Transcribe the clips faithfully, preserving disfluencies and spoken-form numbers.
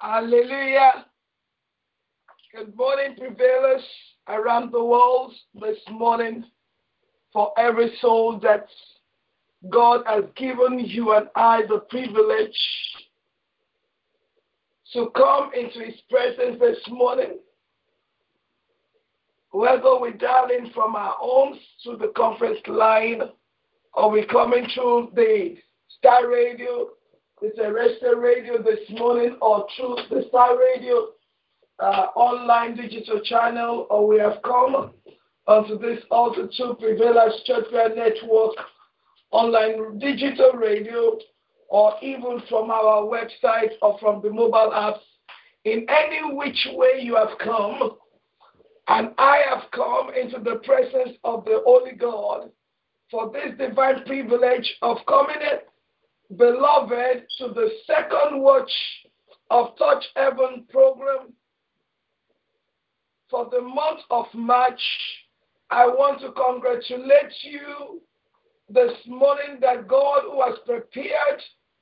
Hallelujah. Good morning, prevailers around the world this morning. For every soul that God has given you and I the privilege to come into His presence this morning, whether we dial in from our homes to the conference line or we're coming through the Star Radio, the terrestrial radio this morning, or through the Star Radio uh, online digital channel, or we have come onto this Altar two Prevailers Church Prayer Network online digital radio, or even from our website or from the mobile apps. In any which way you have come, and I have come into the presence of the Holy God for this divine privilege of coming in, beloved, to the second watch of Touch Heaven program for the month of March. I want to congratulate you this morning that God, who has prepared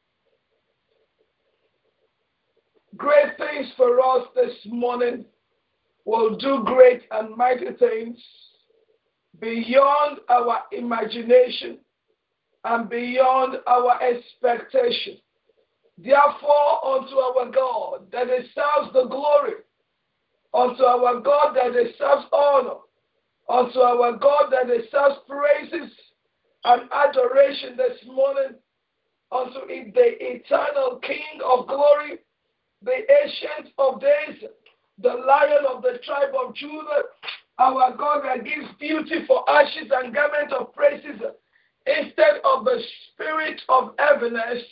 great things for us this morning, will do great and mighty things beyond our imagination and beyond our expectation. Therefore, unto our God that deserves the glory, unto our God that deserves honor, unto our God that deserves praises and adoration this morning, unto it, the eternal King of glory, the Ancient of days, the Lion of the tribe of Judah, our God that gives beauty for ashes and garment of praises instead of the spirit of heaviness.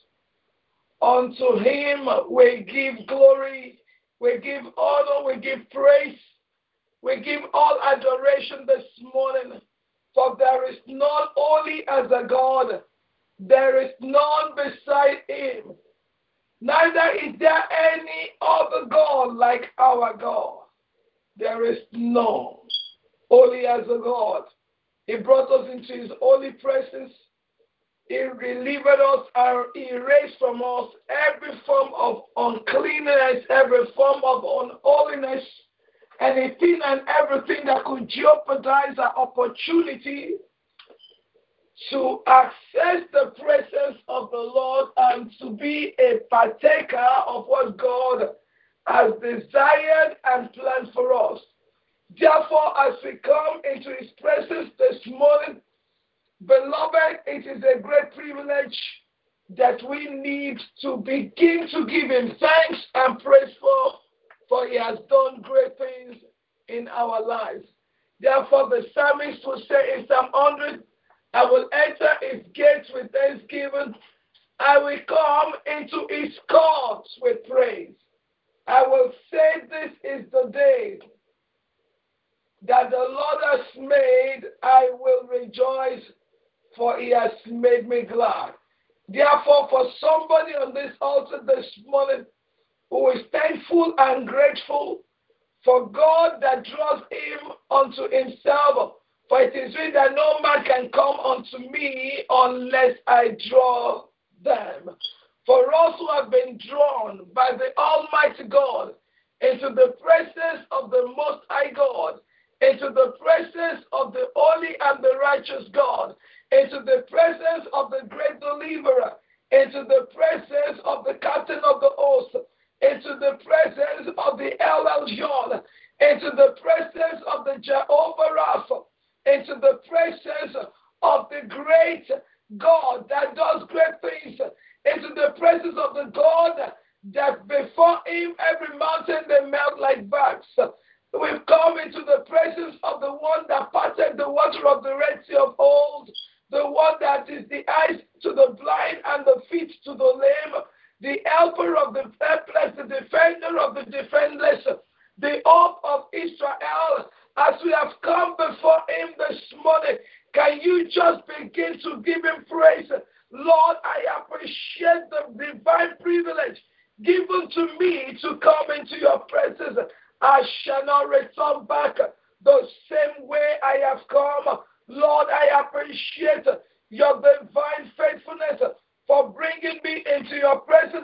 Unto Him we give glory, we give honor, we give praise, we give all adoration this morning. For there is none holy as a God, there is none beside Him. Neither is there any other God like our God. There is none holy as a God. He brought us into His holy presence. He delivered us and He erased from us every form of uncleanness, every form of unholiness, anything and everything that could jeopardize our opportunity to access the presence of the Lord and to be a partaker of what God has desired and planned for us. Therefore, as we come into His presence this morning, beloved, it is a great privilege that we need to begin to give Him thanks and praise for, for He has done great things in our lives. Therefore, the psalmist will say in Psalm one hundred, I will enter His gates with thanksgiving. I will come into His courts with praise. I will say, this is the day that the Lord has made. I will rejoice, for He has made me glad. Therefore, for somebody on this altar this morning who is thankful and grateful for God that draws him unto Himself, for it is written that no man can come unto me unless I draw them. For us who have been drawn by the Almighty God into the presence of the Most High God, into the presence of the holy and the righteous God, into the presence of the great deliverer, into the presence of the captain of the host, into the presence of the El Elyon, into the presence of the Jehovah Rapha, into the presence of the great God that does great things, into the presence of the God that before Him every mountain they melt like wax. We've come into the presence of the one that parted the water of the Red Sea of old, the one that is the eyes to the blind and the feet to the lame, the helper of the helpless, the defender of the defenseless, the hope of Israel. As we have come before Him this morning, can you just begin to give Him praise? Lord, I appreciate the divine privilege given to me to come into your presence. I shall not return back the same way I have come. Lord, I appreciate your divine faithfulness for bringing me into your presence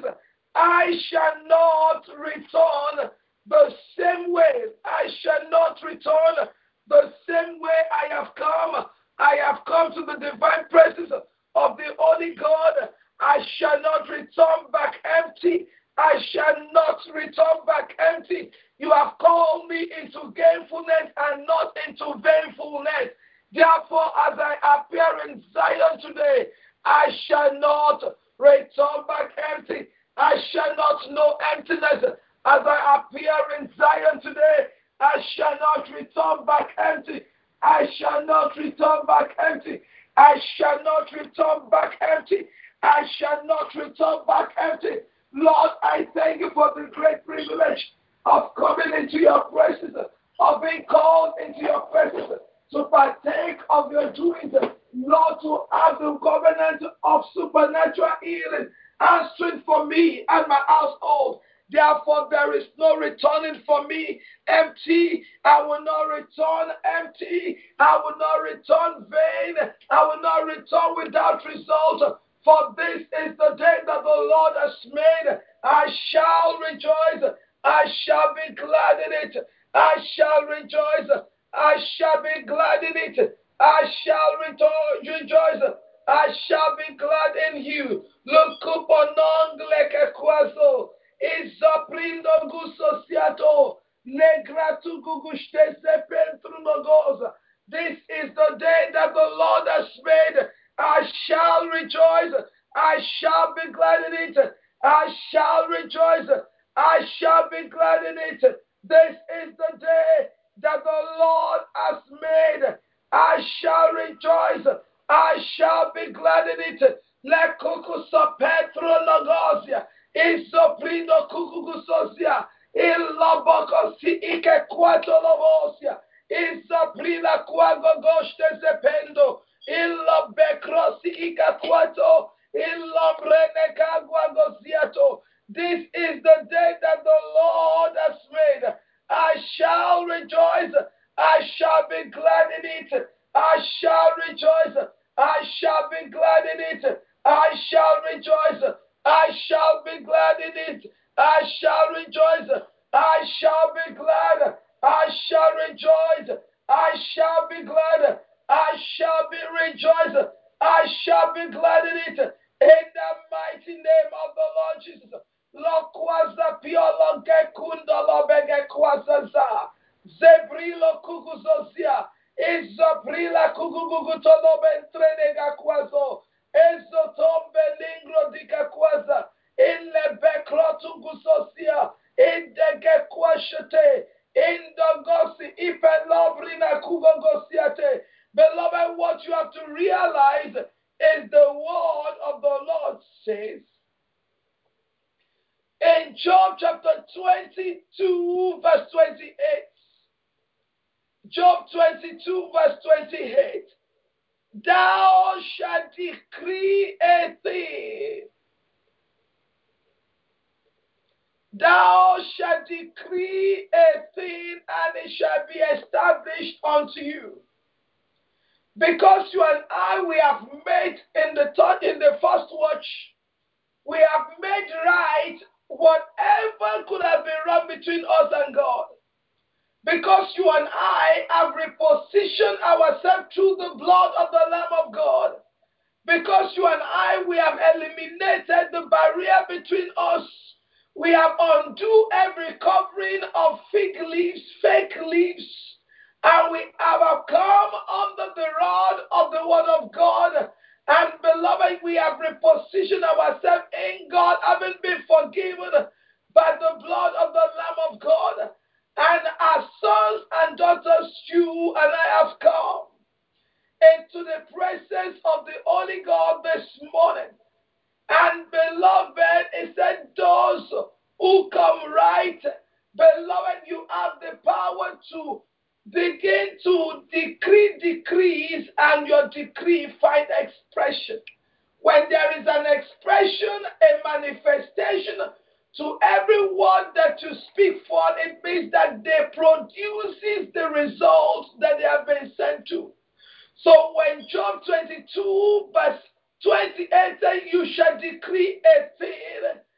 I shall not return the same way. I shall not return the same way I have come. I have come to the divine presence of the Holy God. I shall not return back empty. I shall not return back empty. You have called me into gainfulness and not into vainfulness. Therefore, as I appear in Zion today, I shall not return back empty. I shall not know emptiness. As I appear in Zion today, I shall not return back empty. I shall not return back empty. I shall not return back empty. I shall not return back empty. Lord, I thank you for the great privilege of coming into your presence, of being called into your presence, to partake of your doings, Lord, to have the covenant of supernatural healing, answering for me and my household. Therefore, there is no returning for me empty. I will not return empty. I will not return vain. I will not return without result. For this is the day that the Lord has made. I shall rejoice. I shall be glad in it. I shall rejoice. I shall be glad in it. I shall rejoice. I shall be glad in you. Look upon like quaso. Isoprindo gusosiato. Negratu gugushte sepentrunogoza. This is the day that the Lord has made. I shall rejoice. I shall be glad in it. I shall rejoice. I shall be glad in it. This is the day that the Lord has made. I shall rejoice. I shall be glad in it. Le kukuso petro nagozia. Isoprindo kukugusosia. Iloboko si ike quato lovosia. Isoprila quago goste zependo. Illa becrosi ikaquato, illa brenecagua. This is the day that the Lord has made. I shall rejoice. I shall be glad in it. I shall rejoice. I shall be glad in it. I shall rejoice. I shall be glad in it. I shall rejoice. I shall be glad. I shall rejoice. I shall be glad. I shall be rejoiced. I shall be glad in it. In the mighty name of the Lord Jesus. Lokwaza piolo gekunda lobege kwazaza. Zebrilo kukuzozia. Izobrila kukugugutono bentrenega kwazo. Ezotombe lingro dika kwaza. Inle bekrotu gusosia. Indege kwashete. Indogosi ipelobrina kugogosiate. Beloved, what you have to realize is the word of the Lord says in Job chapter twenty-two, verse twenty-eight. Job twenty-two, verse twenty-eight. Thou shalt decree a thing. Thou shalt decree a thing, and it shall be established unto you. Because you and I, we have made in the third, in the first watch, we have made right whatever could have been wrong between us and God. Because you and I have repositioned ourselves through the blood of the Lamb of God. Because you and I, we have eliminated the barrier between us. We have undone every covering of fig leaves, fake leaves. And we have come under the rod of the word of God. And beloved, we have repositioned ourselves in God, having been forgiven by the blood of the Lamb of God. And as sons and daughters, you and I have come into the presence of the Holy God this morning. And beloved, it said those who come right, beloved, you have the power to begin to decree decrees, and your decree find expression. When there is an expression, a manifestation to every word that you speak for, it means that they produces the results that they have been sent to. So when Job twenty-two verse twenty-eight says, you shall decree a thing,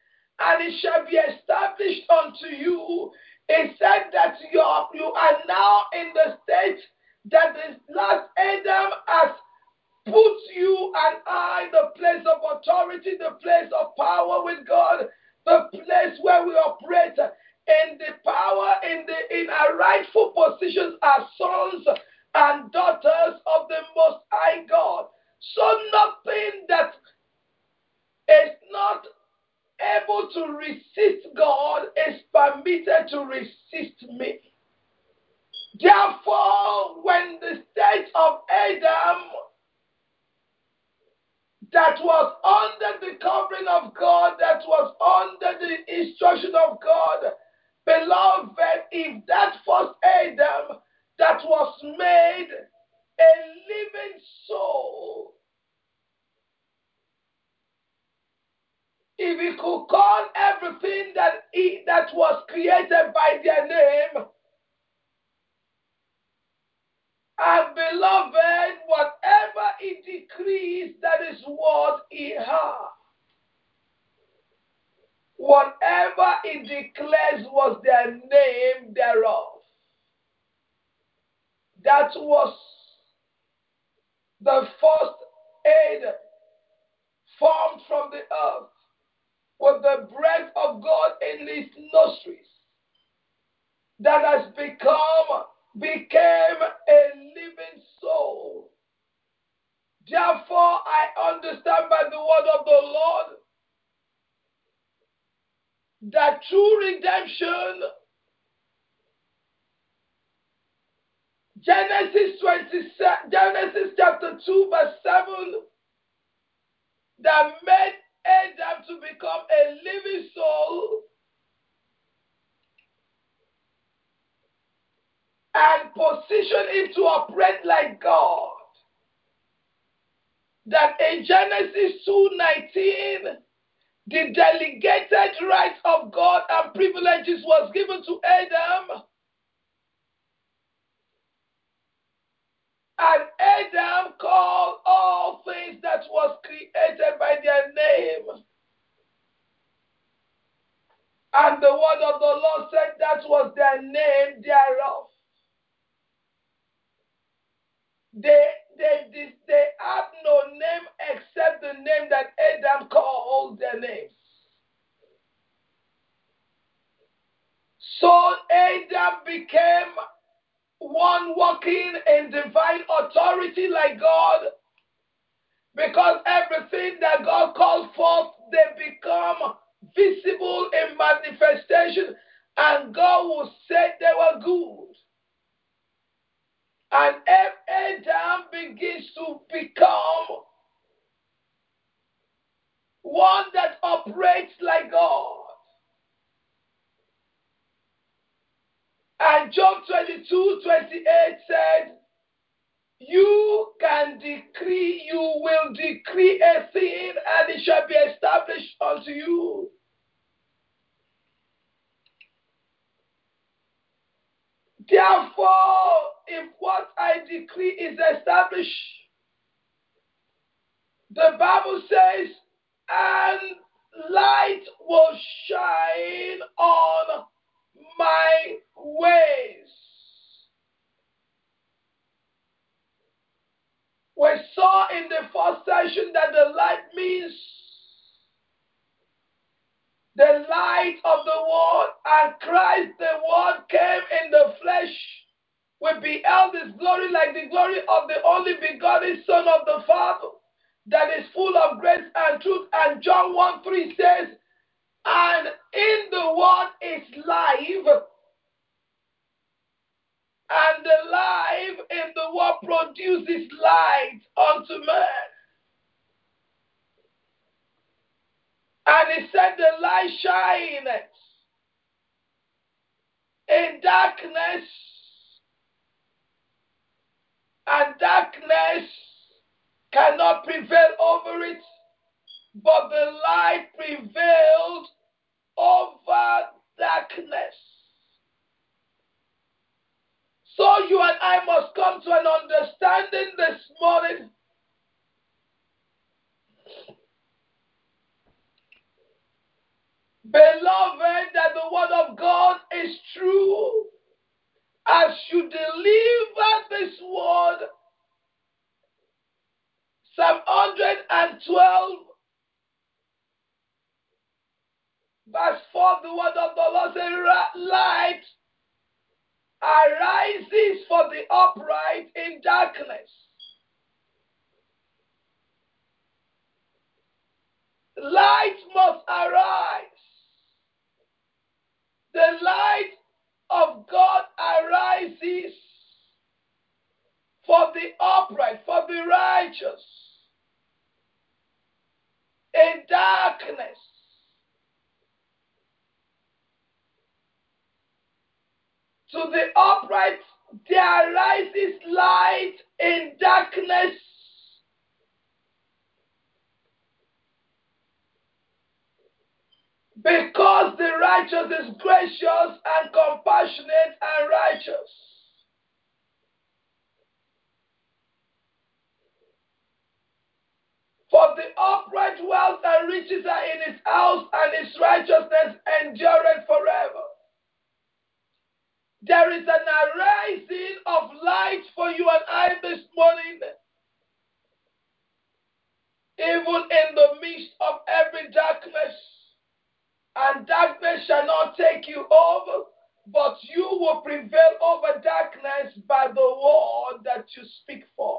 and it shall be established unto you. It said that you are, you are now in the state that the last Adam has put you and I, the place of authority, the place of power with God, the place where we operate in the power, in the in our rightful positions as sons and daughters of the Most High God. So nothing that is not able to resist God is permitted to resist me. Therefore, when the state of Adam that was under the covering of God, that was under the instruction of God, beloved, if that first Adam that was made a living soul, if he could call everything that he, that was created by their name, and beloved, whatever he decrees, that is what he has. Whatever he declares was their name thereof. That was the first Adam formed from the earth with the breath of God in his nostrils, that has become, became a living soul. Therefore, I understand by the word of the Lord that true redemption, Genesis twenty-seven, Genesis chapter two, verse seven, that made Adam to become a living soul and position him to operate like God. That in Genesis two nineteen, the delegated rights of God and privileges was given to Adam. And Adam called all things that was created by their name. And the word of the Lord said that was their name thereof. They, they, they, they have no name except the name that Adam called their names. So Adam became one walking in divine authority like God, because everything that God called forth, they become visible in manifestation, and God will say they were good. And Adam begins to become one that operates like God. And Job twenty-two twenty-eight said, you can decree, you will decree a thing, and it shall be established unto you. Therefore, if what I decree is established, the Bible says, and light will shine on my ways. We saw in the first session that the light means the light of the world, and Christ, the word, came in the flesh. We beheld his glory like the glory of the only begotten Son of the Father, that is full of grace and truth. And John one three says, and in the word is life, and the life in the world produces light unto man. And he said, the light shineth in darkness, and darkness cannot prevail over it, but the light prevailed over darkness. So you and I must come to an understanding this morning hundred twelve, verse four, the word of the Lord says, light arises for the upright in darkness. Light must arise. The light of God arises for the upright, for the righteous in darkness. To the upright there arises light in darkness. Because the righteous is gracious and compassionate and righteous. For the upright wealth and riches are in his house, and his righteousness endureth forever. There is an arising of light for you and I this morning, even in the midst of every darkness. And darkness shall not take you over, but you will prevail over darkness by the word that you speak for.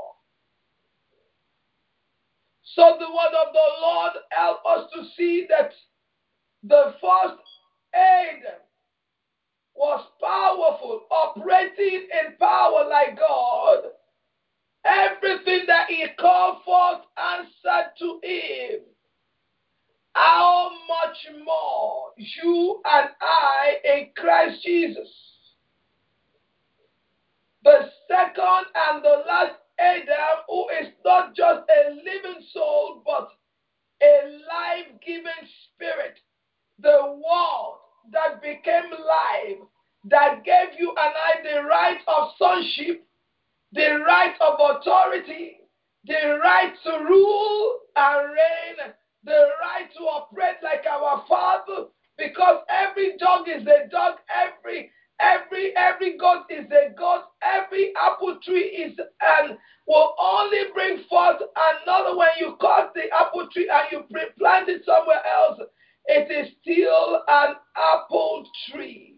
So the word of the Lord helps us to see that the first Adam was powerful, operating in power like God. Everything that he called forth answered to him. How much more you and I in Christ Jesus? The second and the last Adam, who is not just a living soul, but a life-giving spirit. The word that became life, that gave you and I the right of sonship, the right of authority, the right to rule and reign, the right to operate like our Father, because every dog is a dog, every every every goat is a goat, every apple tree is and will only bring forth another. When you cut the apple tree and you plant it somewhere else, it is still an apple tree.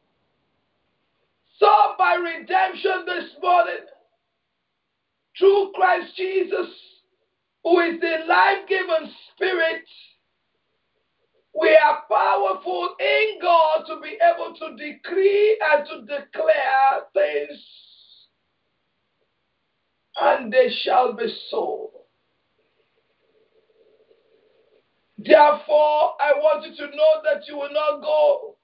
So by redemption this morning, through Christ Jesus, who is the life-giving spirit, we are powerful in God to be able to decree and to declare things, and they shall be so. Therefore, I want you to know that you will not go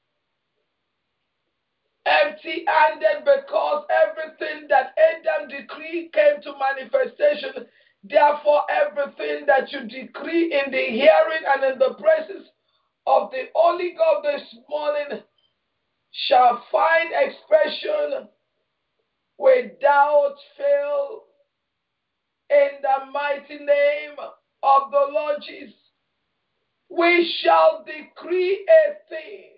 empty-handed, because everything that Adam decreed came to manifestation. Therefore, everything that you decree in the hearing and in the presence of the Holy God this morning shall find expression without fail in the mighty name of the Lord Jesus. We shall decree a thing,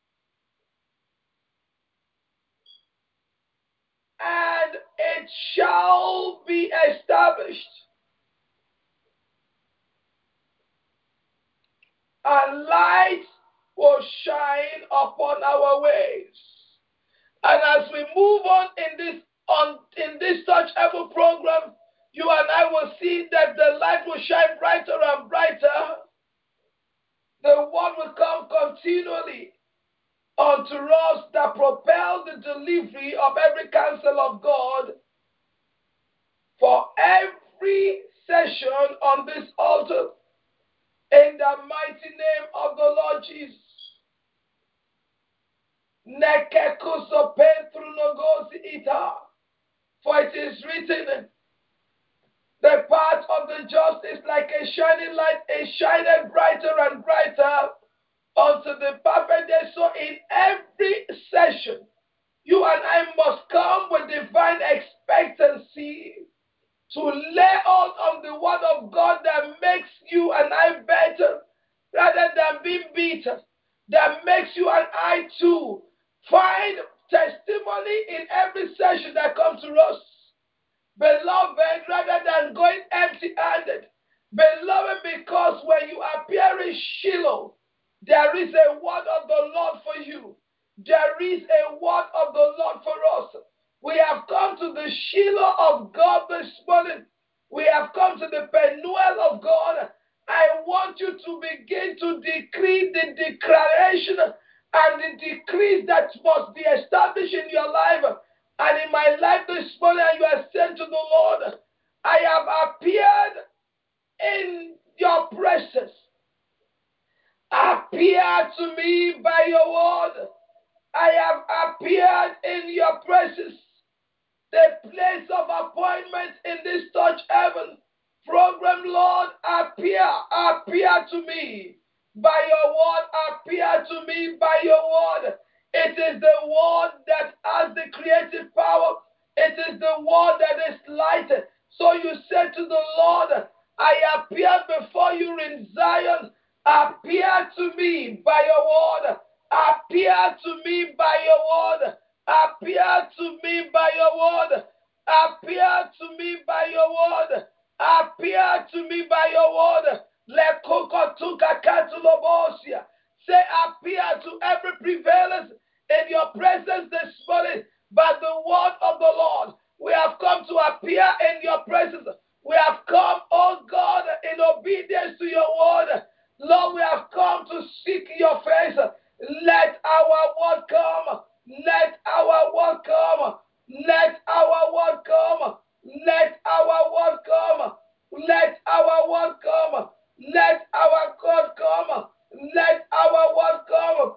and it shall be established. And light will shine upon our ways. And as we move on in this on in this Touch Heaven program, you and I will see that the light will shine brighter and brighter. The word will come continually unto us that propel the delivery of every counsel of God for every session on this altar, in the mighty name of the Lord Jesus. For it is written, the path of the just is like a shining light, it shineth brighter and brighter unto the perfect day. So in every session, you and I must come with divine expectancy to lay hold on the word of God that makes you and I better, rather than being bitter, that makes you and I too find testimony in every session that comes to us. Beloved, rather than going empty-handed, is a word of the Lord for you. There is a word of the Lord for us. We have come to the Shiloh of God this morning. We have come to the Penuel of God. I want you to begin to decree the declaration and the decrees that must be established in your life and in my life this morning. And you are saying to the Lord, I have appeared in your presence. Appear to me by your word. I have appeared in your presence. The place of appointment in this church heaven program, Lord, appear, appear to me by your word, appear to me by your word. It is the word that has the creative power. It is the word that is light. So you said to the Lord, I appear before you in Zion. Appear to me by your word. Appear to me by your word. Appear to me by your word. Appear to me by your word. Appear to me by your word. Say, appear to every prevalence in your presence this morning by the word of the Lord. We have come to appear in your presence. We have come, oh God, in obedience to your word. Lord, we have come to seek your face. Let our word come. Let our word come. Let our word come. Let our word come. Let our word come. Let our word come. Let our word come.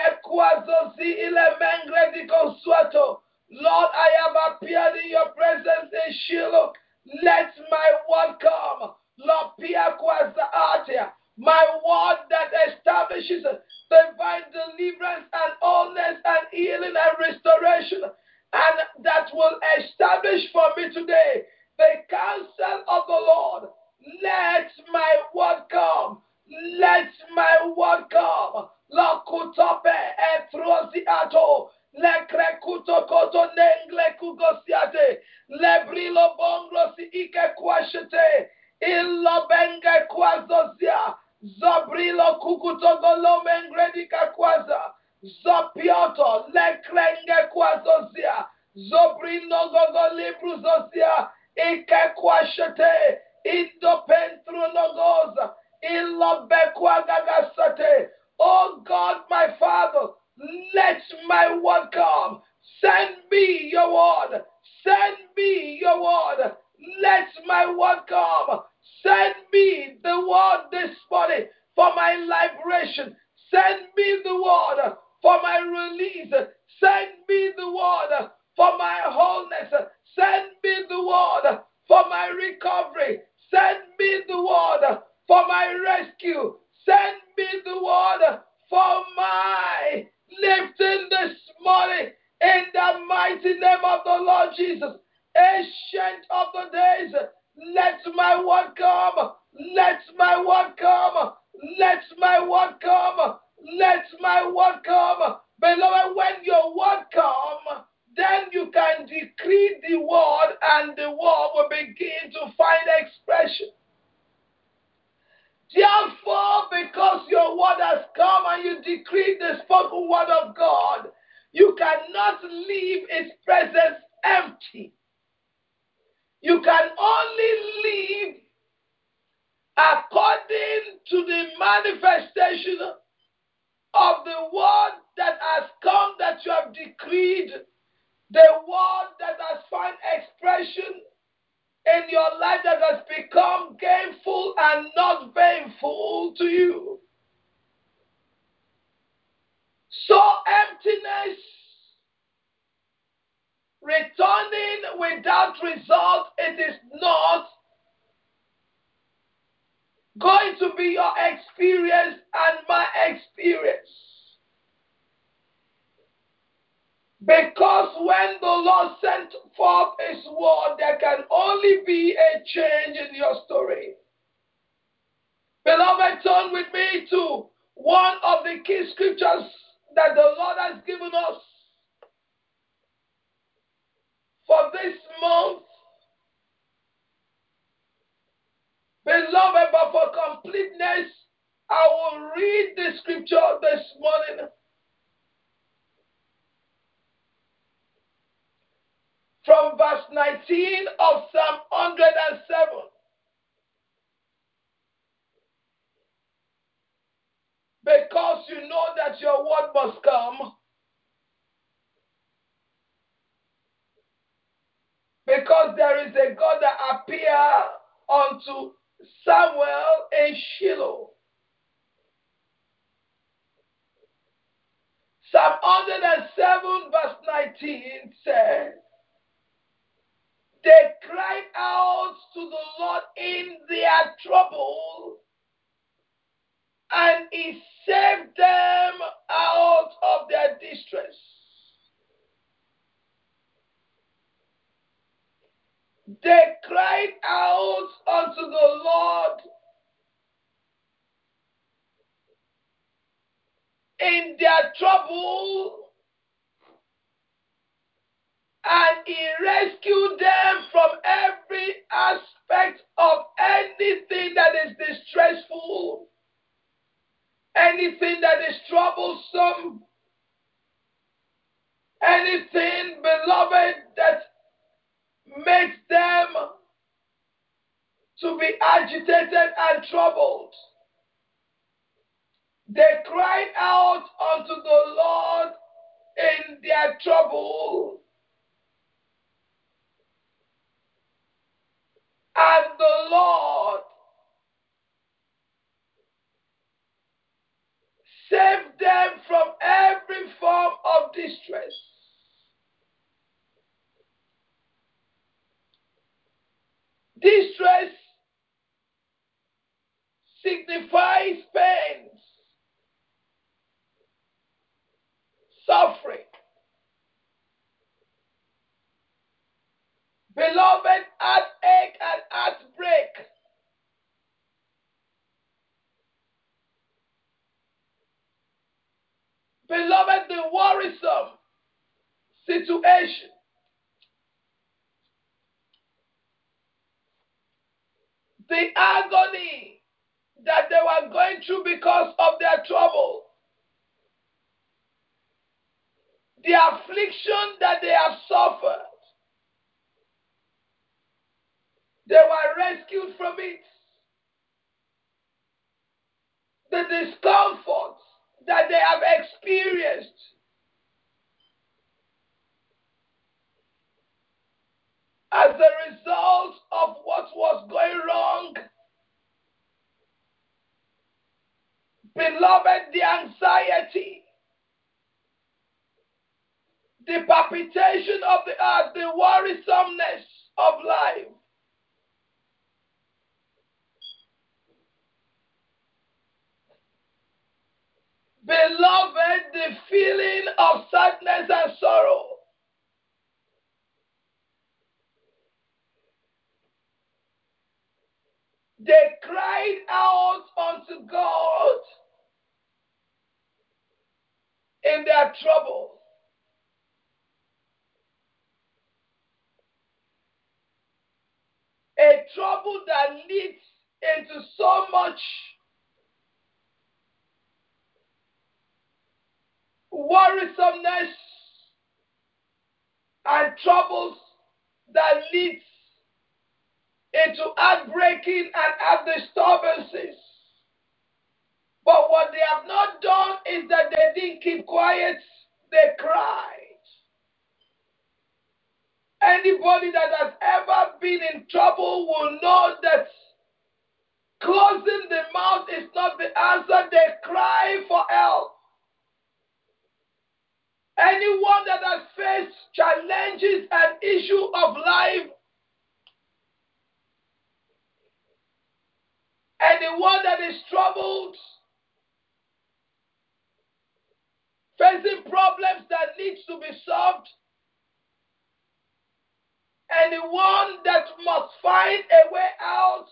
Lord, I have appeared in your presence in Shiloh. Let my word come. Lord, Pia Kwaza my word that establishes divine deliverance and wholeness and healing and restoration, and that will establish for me today the counsel of the Lord. Let my word come. Let my word come. La kutope etrosi ato. Le krekuto koto nengle kugosiate. Le brilo bongrosi ike kwashete. Illo benge kwazozia. Zobrilo kukutogolo mengredika kwaza. Zopioto lekrenge kwazozia. Zobrino gogo libruzozia. Ike kwashete. Indo pentru nogoza. Illo bekwa gagasate. Oh God, my Father, let my word come. Send me your word. Send me your word. Let my word come. Send me the word this morning for my liberation. Send me the word for my release. Send me the word for my wholeness. Send me the word for my recovery. Send me the word for my rescue. Send me the word for my lifting this morning in the mighty name of the Lord Jesus. Ancient of the days, let my word come. Let my word come. Let my word come. Let my word come. Beloved, when your word come, then you can decree the word and the word will begin to find expression. Therefore, because your word has come and you decree the spoken word of God, you cannot leave its presence empty. You can only live according to the manifestation of the word that has come, that you have decreed, the word that has found expression in your life, that has become gainful and not baneful to you. So emptiness, returning without result, it is not going to be your experience and my experience. Because when the Lord sent forth his word, there can only be a change in your story. Beloved, turn with me to one of the key scriptures that the Lord has given us for this month. Beloved, but for completeness, I I will read the scripture this morning from verse nineteen of Psalm one hundred seven. Because you know that your word must come. Because there is a God that appeared unto Samuel in Shiloh. Psalm one hundred seven verse nineteen says, they cried out to the Lord in their trouble, and he saved them out of their distress. They cried out unto the Lord in their trouble, and he rescued them from every aspect of anything that is distressful, anything that is troublesome, anything, beloved, that makes them to be agitated and troubled. They cried out unto the Lord in their trouble, and the Lord saved them from every form of distress. Distress signifies pains, suffering. Beloved, heartache and heartbreak. Beloved, the worrisome situation. The agony that they were going through because of their trouble. The affliction that they have suffered. They were rescued from it. The discomfort that they have experienced. As a result of what was going wrong. Beloved, the anxiety, the palpitation of the heart, the worrisomeness of life. Beloved, the feeling of sadness and sorrow. They cried out unto God in their trouble. A trouble that leads into so much worrisomeness and troubles that leads into heartbreaking and heart disturbances. But what they have not done is that they didn't keep quiet, they cried. Anybody that has ever been in trouble will know that closing the mouth is not the answer. They cry for help. Anyone that has faced challenges and issues of life, anyone that is troubled, facing problems that needs to be solved, anyone that must find a way out,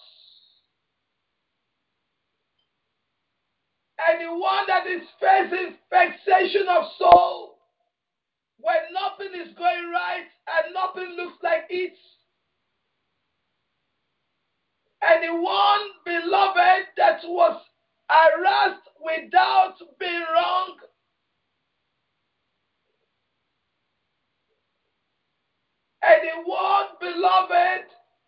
anyone that is facing vexation of soul, when nothing is going right and nothing looks like it, anyone, beloved, that was harassed without being wrong. Anyone, beloved,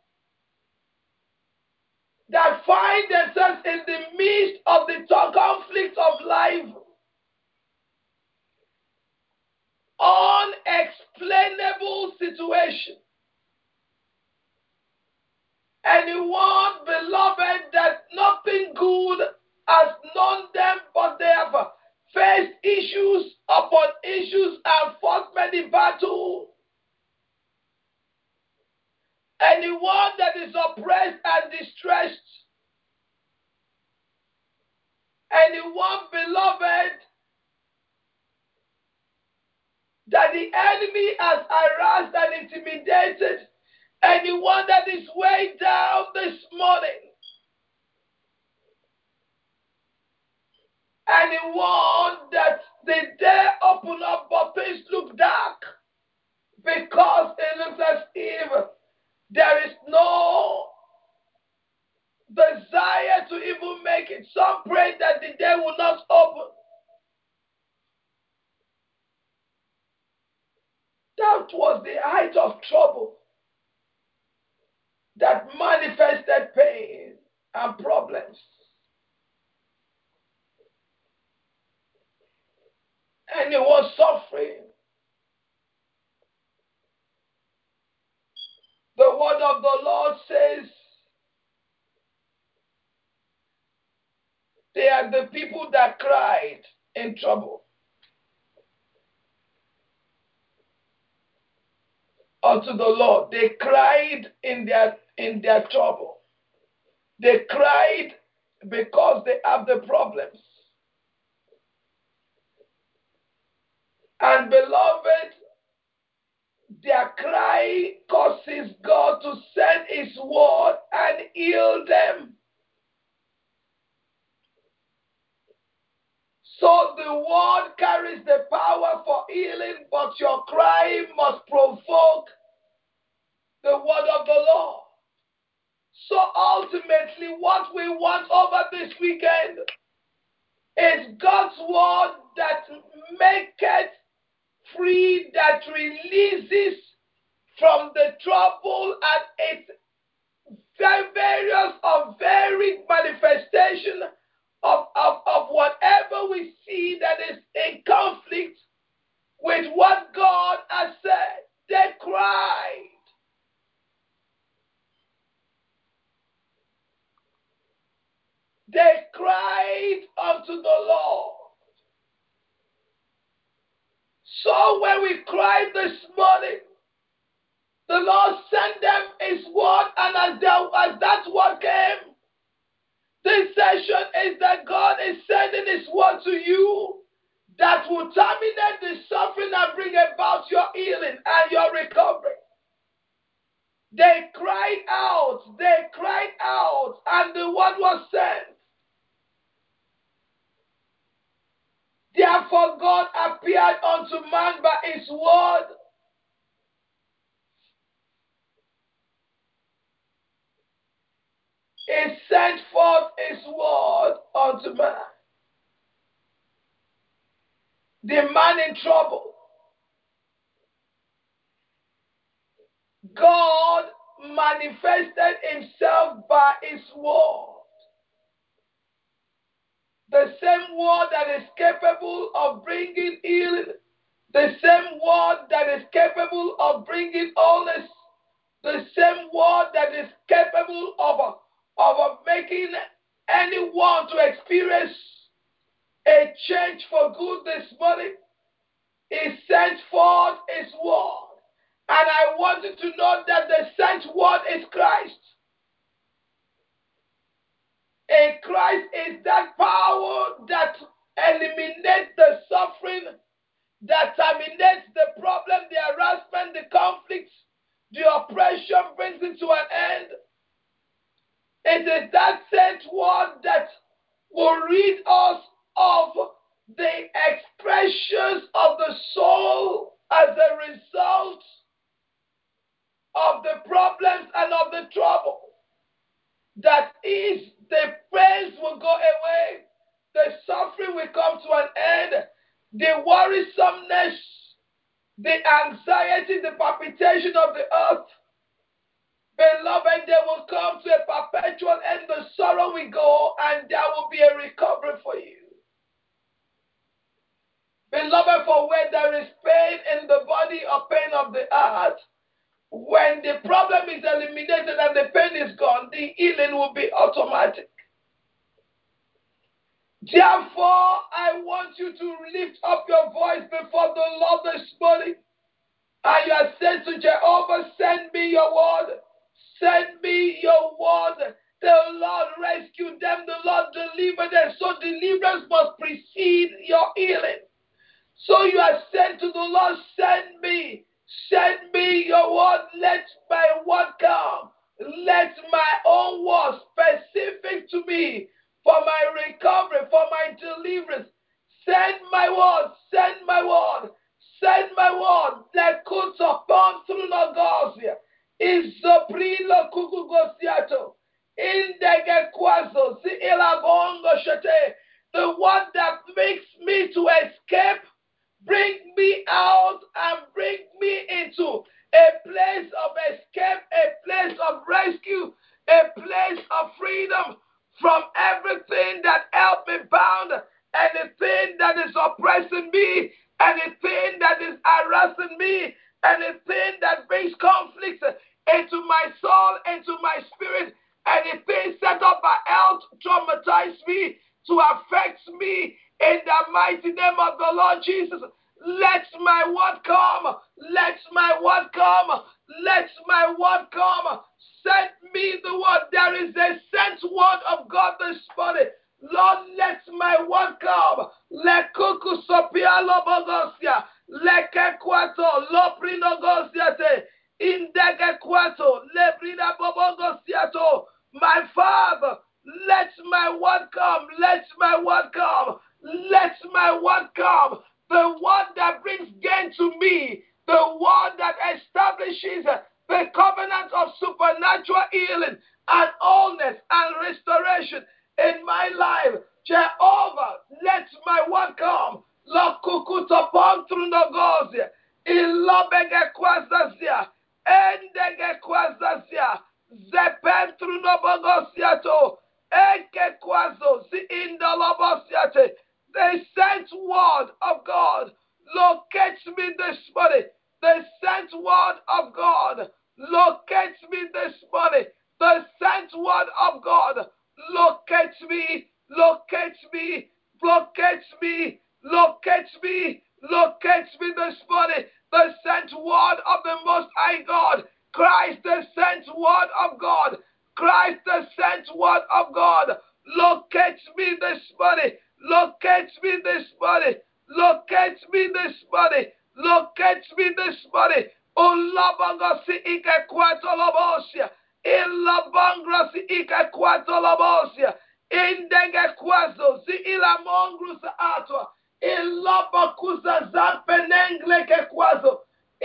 that find themselves in the midst of the conflict of life, unexplainable situation. Anyone, beloved, that nothing good has known them, but they have faced issues upon issues and fought many battles. Anyone that is oppressed and distressed. Anyone, beloved, that the enemy has harassed and intimidated. Anyone that is weighed down this morning. Anyone that the day open up but things look dark because it looks as if there is no desire to even make it. Some pray that the day will not open. That was the height of trouble that manifested pain and problems. Anyone suffering, the word of the Lord says they are the people that cried in trouble unto the Lord. They cried in their in their trouble. They cried because they have the problems. And beloved, their cry causes God to send His word and heal them. So the word carries the power for healing, but your cry must provoke the word of the Lord. So ultimately, what we want over this weekend is God's word that maketh free, that releases from the trouble and its various or varied manifestation of, of, of whatever we see that is in conflict with what God has said. They cried. They cried unto the Lord. So when we cried this morning, the Lord sent them His word, and as, there, as that word came, this session is that God is sending His word to you that will terminate the suffering and bring about your healing and your recovery. They cried out, they cried out, and the word was sent. Therefore God appeared unto man by His word. He sent forth His word unto man. The man in trouble. God manifested Himself by His word. The same word that is capable of bringing healing. The same word that is capable of bringing wholeness. The same word that is capable of, of making anyone to experience a change for good this morning. He sent forth His word. And I want you to know that the sent word is Christ. And Christ is that power that eliminates the suffering, that terminates the problem, the harassment, the conflicts, the oppression, brings it to an end. It is that sent word that will rid us of the expressions of the soul as a result of the problems and of the trouble. That is, the pains will go away. suffering will come to an end. The worrisomeness, the anxiety, the palpitation of the earth, beloved, they will come to a perpetual end. The sorrow will go, and there will be a recovery for you. Beloved, for where there is pain in the body or pain of the heart, when the problem is eliminated and the pain is gone, the healing will be automatic. Therefore, I want you to lift up your voice before the Lord this morning. And you are saying to Jehovah, send me your word. Send me your word. The Lord rescue them. The Lord deliver them. So deliverance must precede your healing. So you are saying to the Lord, send me. Send me your word. Let my word come. Let my own word specific to me for my recovery, for my deliverance. Send my word. Send my word. Send my word. Let could upon through Nogosia. Isoprilo kukugosiato. Indege kwazo. Si ilabongo shate. The one that makes me to escape. Bring me out and bring me into a place of escape, a place of rescue, a place of freedom from everything that held me bound, anything that is oppressing me, anything that is harassing me, anything that brings conflict into my soul, into my spirit, anything set up by health, traumatize me, to affect me. In the mighty name of the Lord Jesus, let my word come. Let my word come. Let my word come. Send me the word. There is a sent word of God this morning. Lord, let my word come. Let kuku sopia lobogosia. Let kekwato loprinogosiate. Indege kwato lebrina bobogosiato. My Father, let my word come. Let my word come. Let my word come. The word that brings gain to me. The word that establishes the covenant of supernatural healing and wholeness and restoration in my life. Jehovah, let my word come. Lord kukutopon through Nogosia. Ilobege kwazasia. Endege kwazasia. Zepen through Nobogosiato. Eke kwazo. Si indalobosiate. The sent word of God locates me this morning. The sent word of God locates me this morning. The sent word of God locates me, locates me, locates me, locates me, locates me this morning. The sent word of the Most High God. Christ, the sent word of God. Christ, the sent word of God. Locates me this morning. Locate me this morning. Locate me this morning. Locate me this morning. Olabangosi ike kwatolobosia. Ilabangrosi ike kwatolobosia. Indege kwazo zi ilamongrusa atwa. Ilabakuza zampenengle ke kwazo.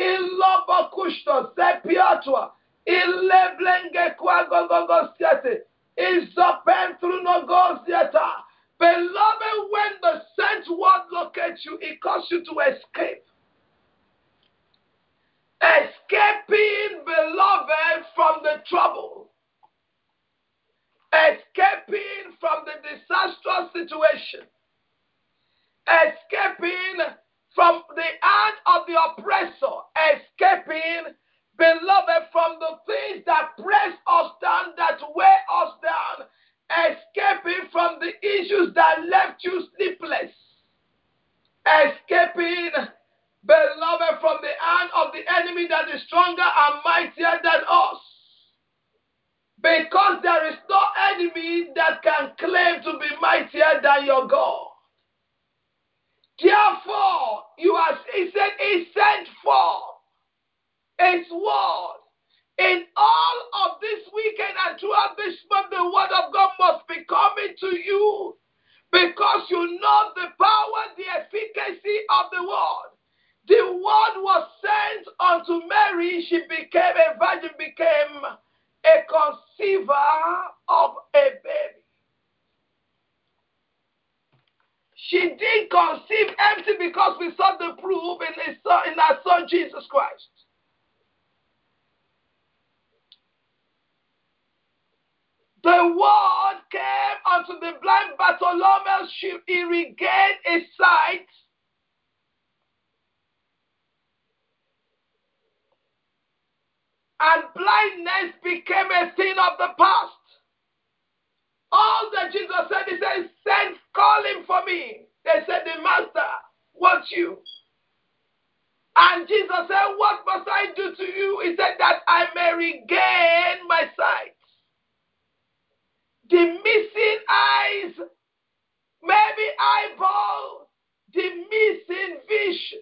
Ilabakushto sepiatwa. Ileblenge kwagogogosiate. Izopen through Nogosiata. Beloved, when the sent word locates you, it causes you to escape. Escaping, beloved, from the trouble. Escaping from the disastrous situation. Escaping from the hand of the oppressor. Escaping, beloved, from the things that press us down, that weigh us down. Escaping from the issues that left you sleepless. Escaping, beloved, from the hand of the enemy that is stronger and mightier than us. Because there is no enemy that can claim to be mightier than your God. Therefore, you are, he said, he sent forth his word. In all of this weekend and throughout this month, the word of God must be coming to you because you know the power, the efficacy of the word. The word was sent unto Mary. She became a virgin, became a conceiver of a baby. She we didn't conceive empty because we saw the proof in, his son, in our Son Jesus Christ. The word came unto the blind Bartimaeus. He regained his sight. And blindness became a thing of the past. All that Jesus said, he said, send, call him for me. They said, the master wants you. And Jesus said, what must I do to you? He said, that I may regain my sight. The missing eyes, maybe eyeball, the missing vision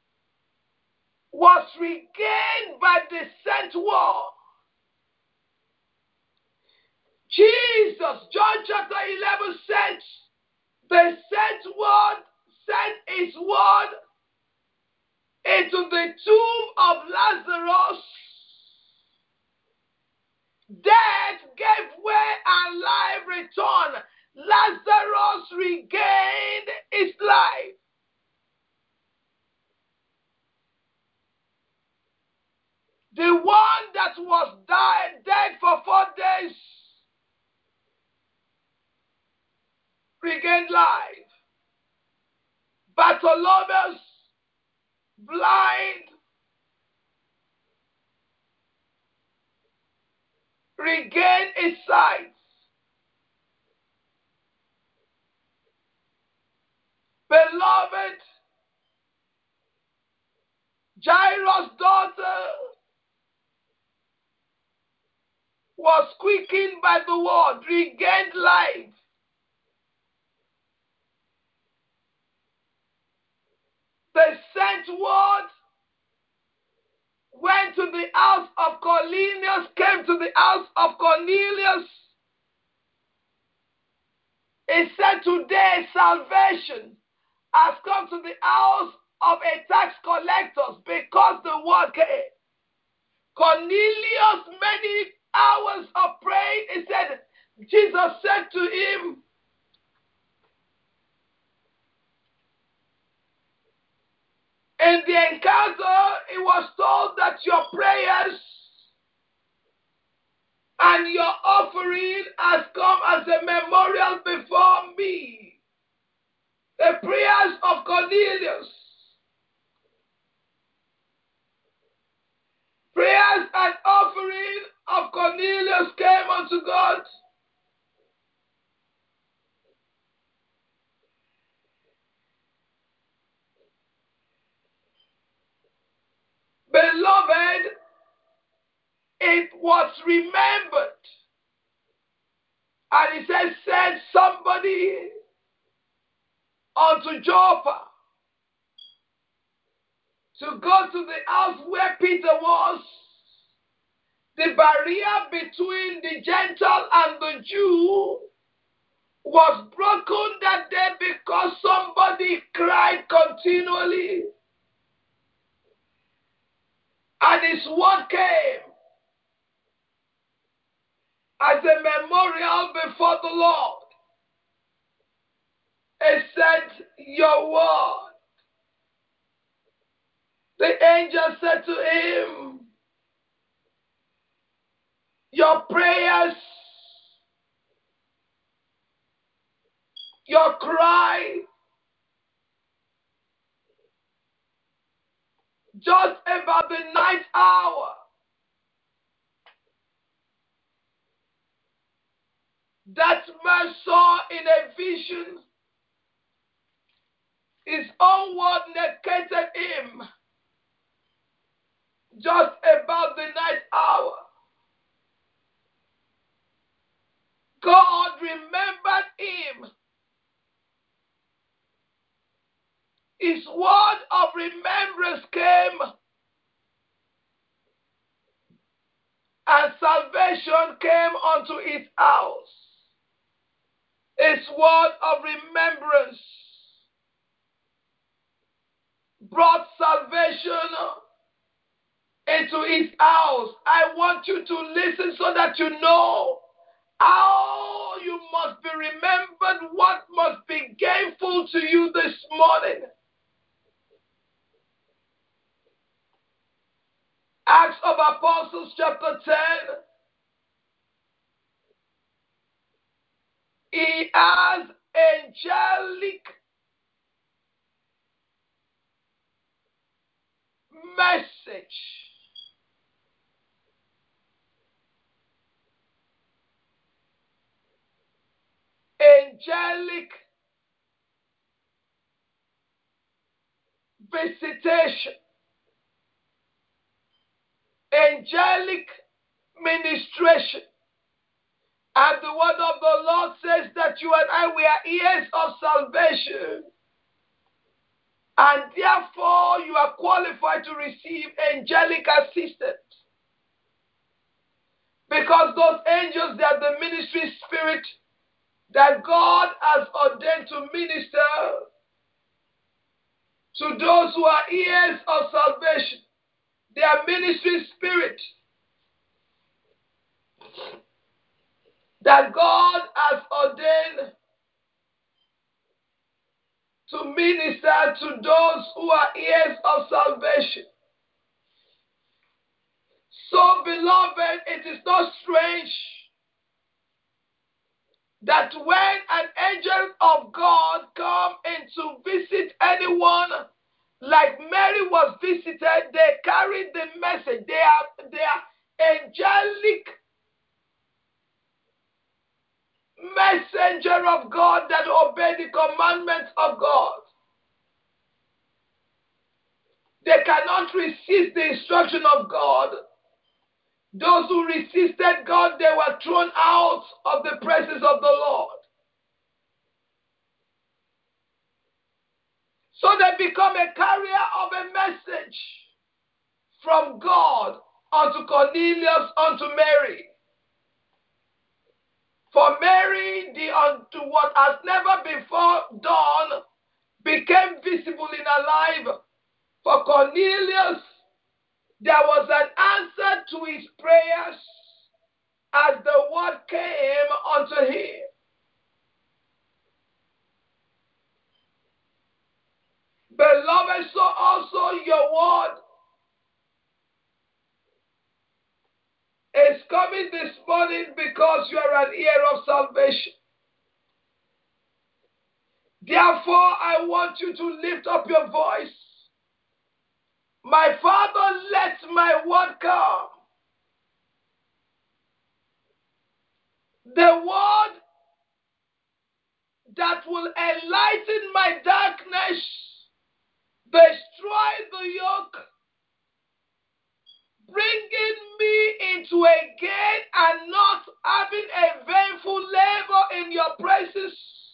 was regained by the sent word. Jesus, John chapter eleven said, the sent word sent his word into the tomb of Lazarus. Death gave way and life returned. Lazarus regained his life. The one that was died, dead for four days regained life. Bartimaeus, blind, regained his sight. Beloved, Jairus' daughter was quickened by the word, regained life. The sent word went to the house of Cornelius, came to the house of Cornelius. He said, today salvation has come to the house of a tax collector because the word came. Cornelius, many hours of praying, he said, Jesus said to him, in the encounter, it was told that your prayers and your offering has come as a memorial before me. The prayers of Cornelius, prayers and offering of Cornelius came unto God. Beloved, it was remembered. And he said, send somebody unto Joppa to go to the house where Peter was. The barrier between the Gentile and the Jew was broken that day because somebody cried continually. And his word came as a memorial before the Lord. It said, your word. The angel said to him, your prayers, your cry, just about the ninth hour, that man saw in a vision, his own word negated him. Just about the ninth hour, God remembered him. His word of remembrance came, and salvation came unto his house. His word of remembrance brought salvation into his house. I want you to listen so that you know how you must be remembered, what must be gainful to you this Romans chapter ten, he has angelic message. Angelic visitation. Angelic ministration. And the word of the Lord says that you and I, we are heirs of salvation. And therefore, you are qualified to receive angelic assistance. Because those angels, they are the ministry spirit that God has ordained to minister to those who are heirs of salvation. They are ministry spirit that God has ordained to minister to those who are heirs of salvation. So, beloved, it is not strange that when an angel of God come in to visit anyone, like Mary was visited, they carry the message. They are, they are angelic messenger of God that obey the commandments of God. They cannot resist the instruction of God. Those who resisted God, they were thrown out of the presence of the Lord. So they become a carrier of a message from God unto Cornelius, unto Mary. For Mary, the unto what has never before done became visible in her life. For Cornelius, there was an answer to his prayers as the word came unto him. Beloved, so also your word is coming this morning because you are an heir of salvation. Therefore, I want you to lift up your voice. My Father, let my word come. The word that will enlighten my darkness, destroy the yoke, bringing me into a gate and not having a vainful labor in your presence.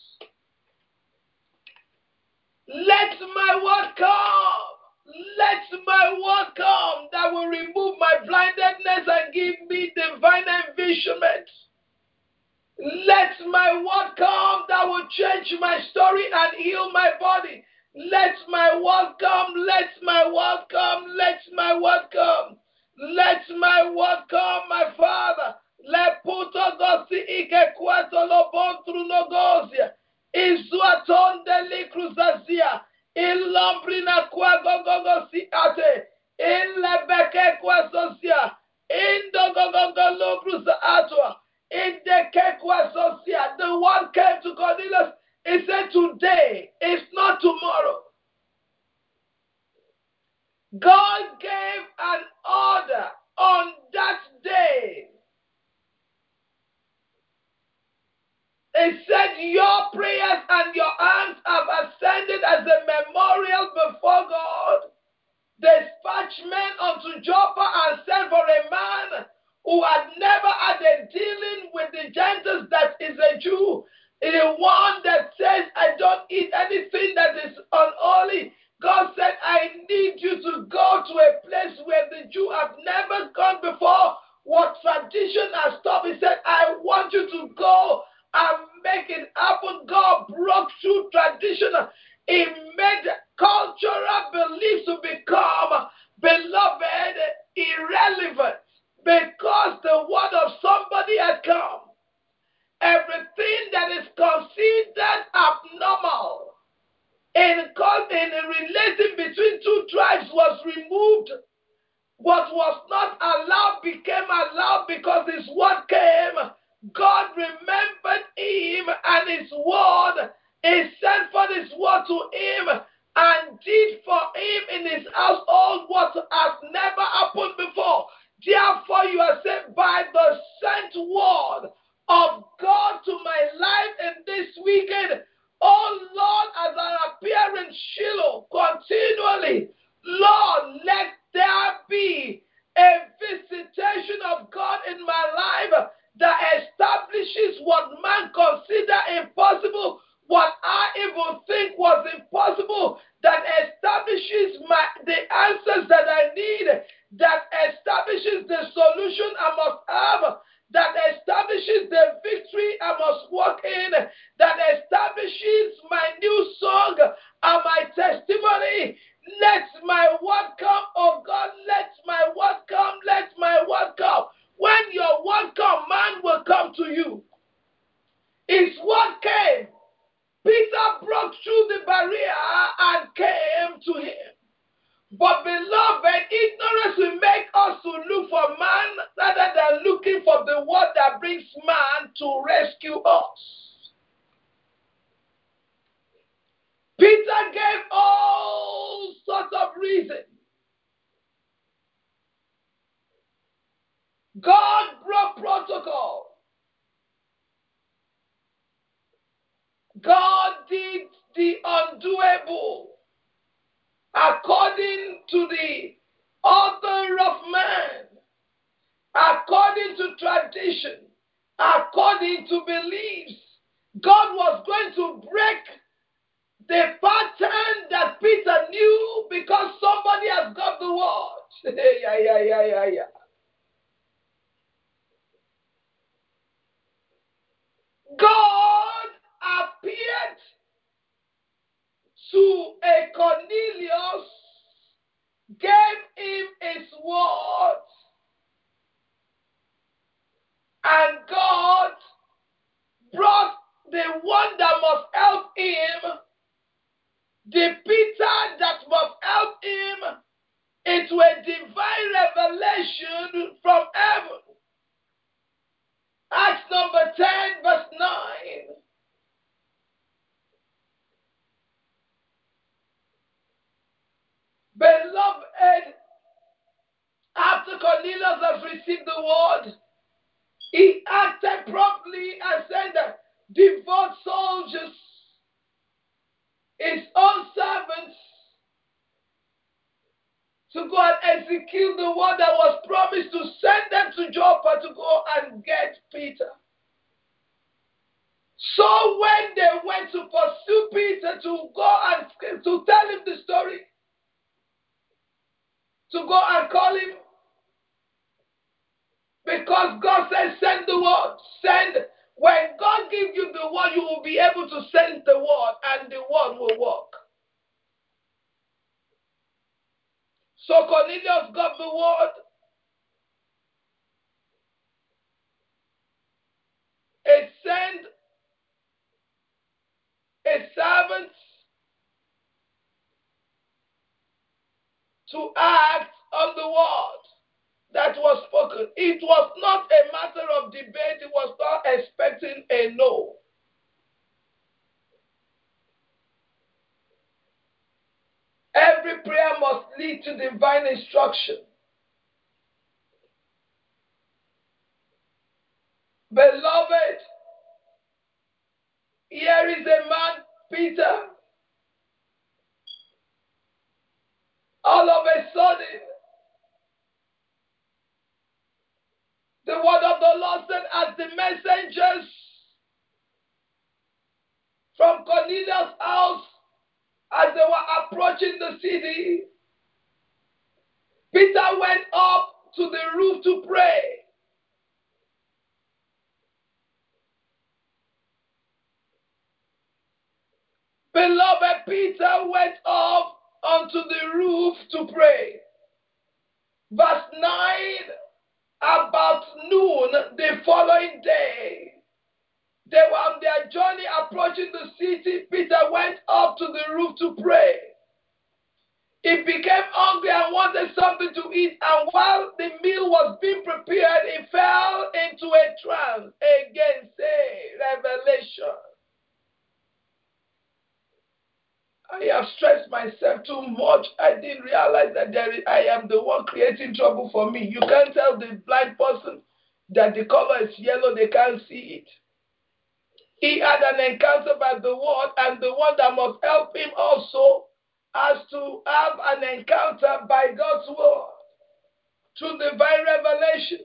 Let my word come. Let my word come that will remove my blindedness and give me divine envisionment. Let my word come that will change my story and heal my body. Let my word come. Let my word come. Let my word come. Let my word come, my Father. Let puto gosi ike kwato lo bon trunogozia. Izuaton deli cruzazia. Il lombrina kwa gogogosi ate. In lebeke kwa sosia. In dogogogo lo cruza atwa. In the kekwa sosia. The one came to Cornelius. He said, today is not tomorrow. God gave an order on that day. He said, your prayers and your hands have ascended as a memorial before God. Dispatch men unto Joppa and sent for a man who had never had a dealing with the Gentiles, that is a Jew. The one that says, I don't eat anything that is unholy. God said, I need you to go to a place where the Jew have never gone before. What tradition has stopped. He said, I want you to go and make it happen. God broke through tradition. He made cultural beliefs to become, beloved, irrelevant because the word of somebody had come. Everything that is considered abnormal in, in relating between two tribes was removed. what was not allowed became allowed because his word came. God remembered him and his word. He sent for his word to him and did for him in his household what has never happened before. Therefore, you are saved by the sent word of God to my life in this weekend. Oh Lord, as I appear in Shiloh continually, Lord, let there be a visitation of God in my life that establishes what man consider impossible, what I even think was impossible, that establishes my, the answers that I need, that establishes the solution I must have, that establishes the victory I must walk in, that establishes my new song and my testimony. Let my word come, oh God, let my word come, let my word come. When your word comes, man will come to you. His word came. Peter broke through the barrier and came to him. But beloved, ignorance will make us to look for man rather than looking for the word that brings man to rescue us. Peter gave all sorts of reasons. God broke protocol. God did the undoable according to the author of man, according to tradition, according to beliefs. God was going to break the pattern that Peter knew because somebody has got the word. yeah, yeah, yeah, yeah, yeah. God appeared to a Cornelius, gave him his word, and God brought the one that must help him, the Peter that must help him, into a divine revelation from heaven. Acts number ten, verse nine. Beloved, after Cornelius has received the word, he acted promptly and sent devout soldiers, his own servants, to go and execute the word that was promised, to send them to Joppa to go and get Peter. So when they went to pursue Peter, to go and to tell him the story, to go and call him, because God says send the word, send. When God gives you the word, you will be able to send the word and the word will work. So Cornelius got the word. It sent a servant to act on the word that was spoken. It was not a matter of debate. It was not expecting a no. Every prayer must lead to divine instruction. Beloved, here is a man, Peter. All of a sudden, the word of the Lord said, as the messengers from Cornelius' house, as they were approaching the city, Peter went up to the roof to pray. Beloved, Peter went up onto the roof to pray. Verse nine, about noon the following day, they were on their journey approaching the city. Peter went up to the roof to pray. He became hungry and wanted something to eat, and while the meal was being prepared, he fell into a trance. Again, say, revelation. I have stressed myself too much. I didn't realize that there is, I am the one creating trouble for me. You can't tell the blind person that the color is yellow, they can't see it. He had an encounter by the word, and the one that must help him also has to have an encounter by God's word through divine revelation.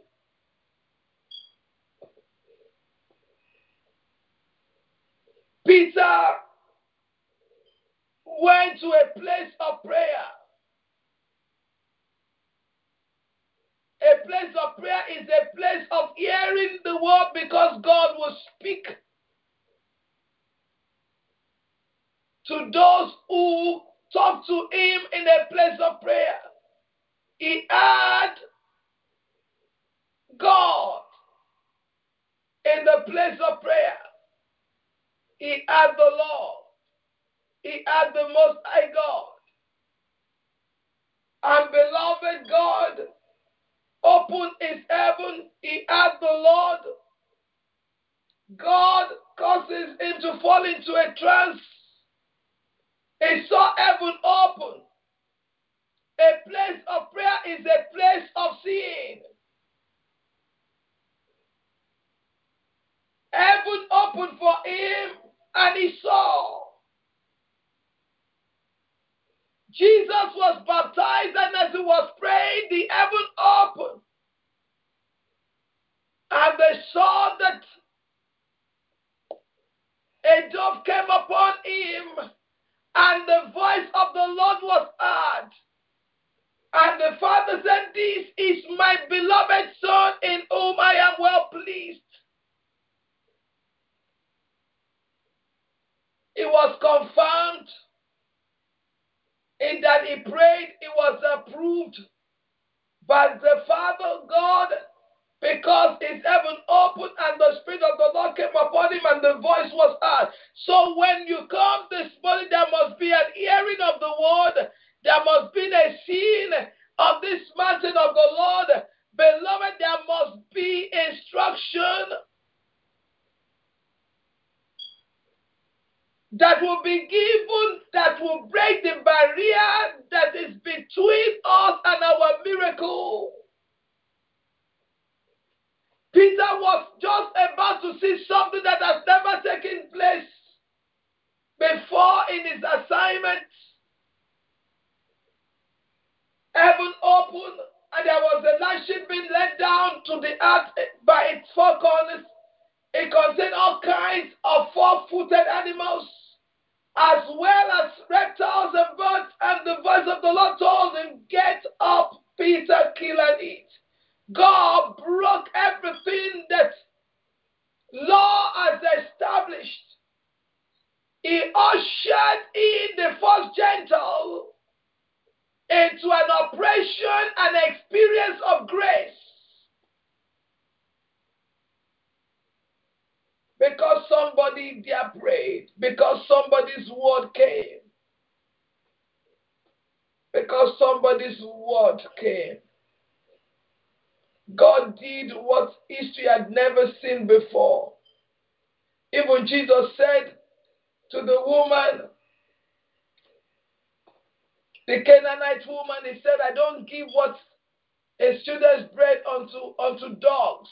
Peter went to a place of prayer. A place of prayer is a place of hearing the word, because God will speak to those who talk to him in a place of prayer. He had God in the place of prayer. He had the Lord. He had the Most High God. And beloved, God opened his heaven. He had the Lord. God causes him to fall into a trance. He saw heaven open. A place of prayer is a place of seeing. Heaven opened for him, and he saw. Jesus was baptized, and as he was praying, the heaven opened. And they saw that a dove came upon him, and the voice of the Lord was heard. And the Father said, "This is my beloved Son, in whom I am well pleased." It was confirmed in that he prayed, it was approved by the Father God, because his heaven opened and the Spirit of the Lord came upon him and the voice was heard. So when you come this morning, there must be an hearing of the word. There must be a seeing of this mountain of the Lord. Beloved, there must be instruction that will be given, that will break the barrier that is between us and our miracle. Peter was just about to see something that has never taken place before in his assignment. Heaven opened, and there was a large ship being let down to the earth by its four corners. It contained all kinds of four-footed animals, as well as reptiles and birds, and the voice of the Lord told him, "Get up, Peter, kill and eat." God broke everything that law has established. He ushered in the first Gentile into an operation and experience of grace. Because somebody there prayed. Because somebody's word came. Because somebody's word came. God did what history had never seen before. Even Jesus said to the woman, the Canaanite woman, he said, "I don't give what is children's bread unto, unto dogs."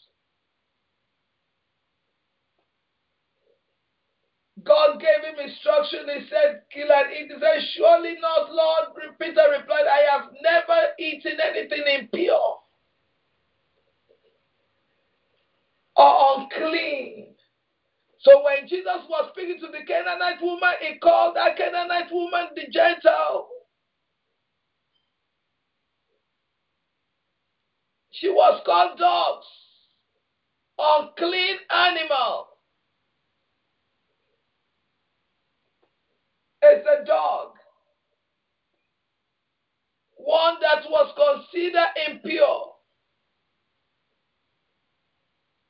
God gave him instruction. He said, "Kill and eat." He said, "Surely not, Lord." Peter replied, "I have never eaten anything impure or unclean." So when Jesus was speaking to the Canaanite woman, he called that Canaanite woman the Gentile. She was called dogs, unclean animal. It's a dog, one that was considered impure.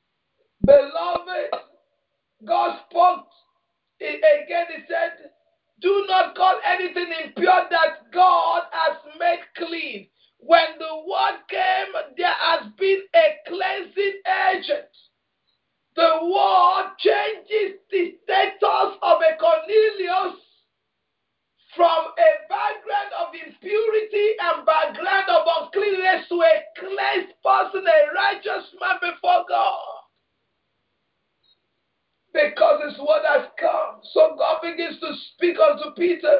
Beloved, God spoke again. He said, Do not call anything impure that God has made clean. When the word came, there has been a cleansing agent. The word changes the status of a Cornelius from a background of impurity and background of uncleanness to a cleansed person, a righteous man before God. Because his word has come. So God begins to speak unto Peter.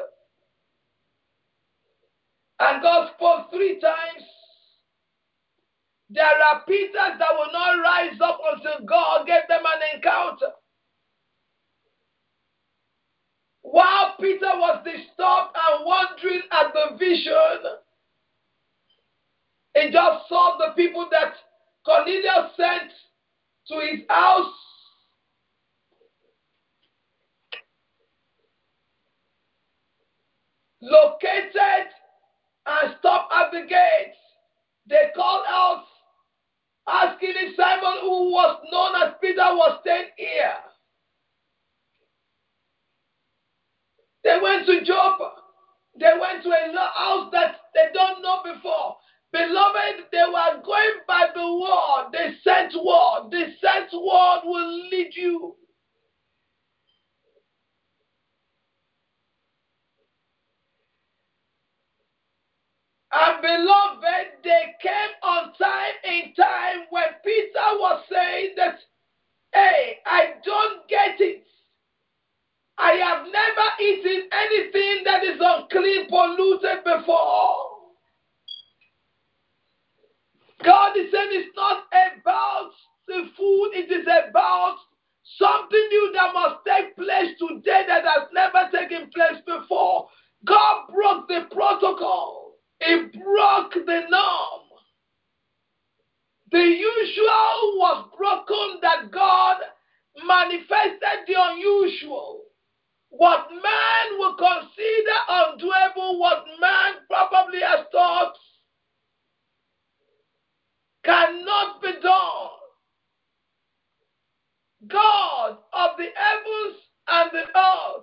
And God spoke three times. There are Peters that will not rise up until God gave them an encounter. While Peter was disturbed and wondering at the vision, he just saw the people that Cornelius sent to his house. Located and stopped at the gates. They called out, asking if Simon, who was known as Peter, was staying here. They went to Joppa. They went to a house that they don't know before. Beloved, they were going by the word. They sent word. The sent word will lead you. And beloved, they came on time in time when Peter was saying that, hey, I don't get it. I have never eaten anything that is unclean, polluted before. God is saying it's not about the food, it is about something new that must take place today that has never taken place before. God broke the protocol. He broke the norm. The usual was broken, that God manifested the unusual. What man would consider undoable, what man probably has thought cannot be done. God of the heavens and the earth,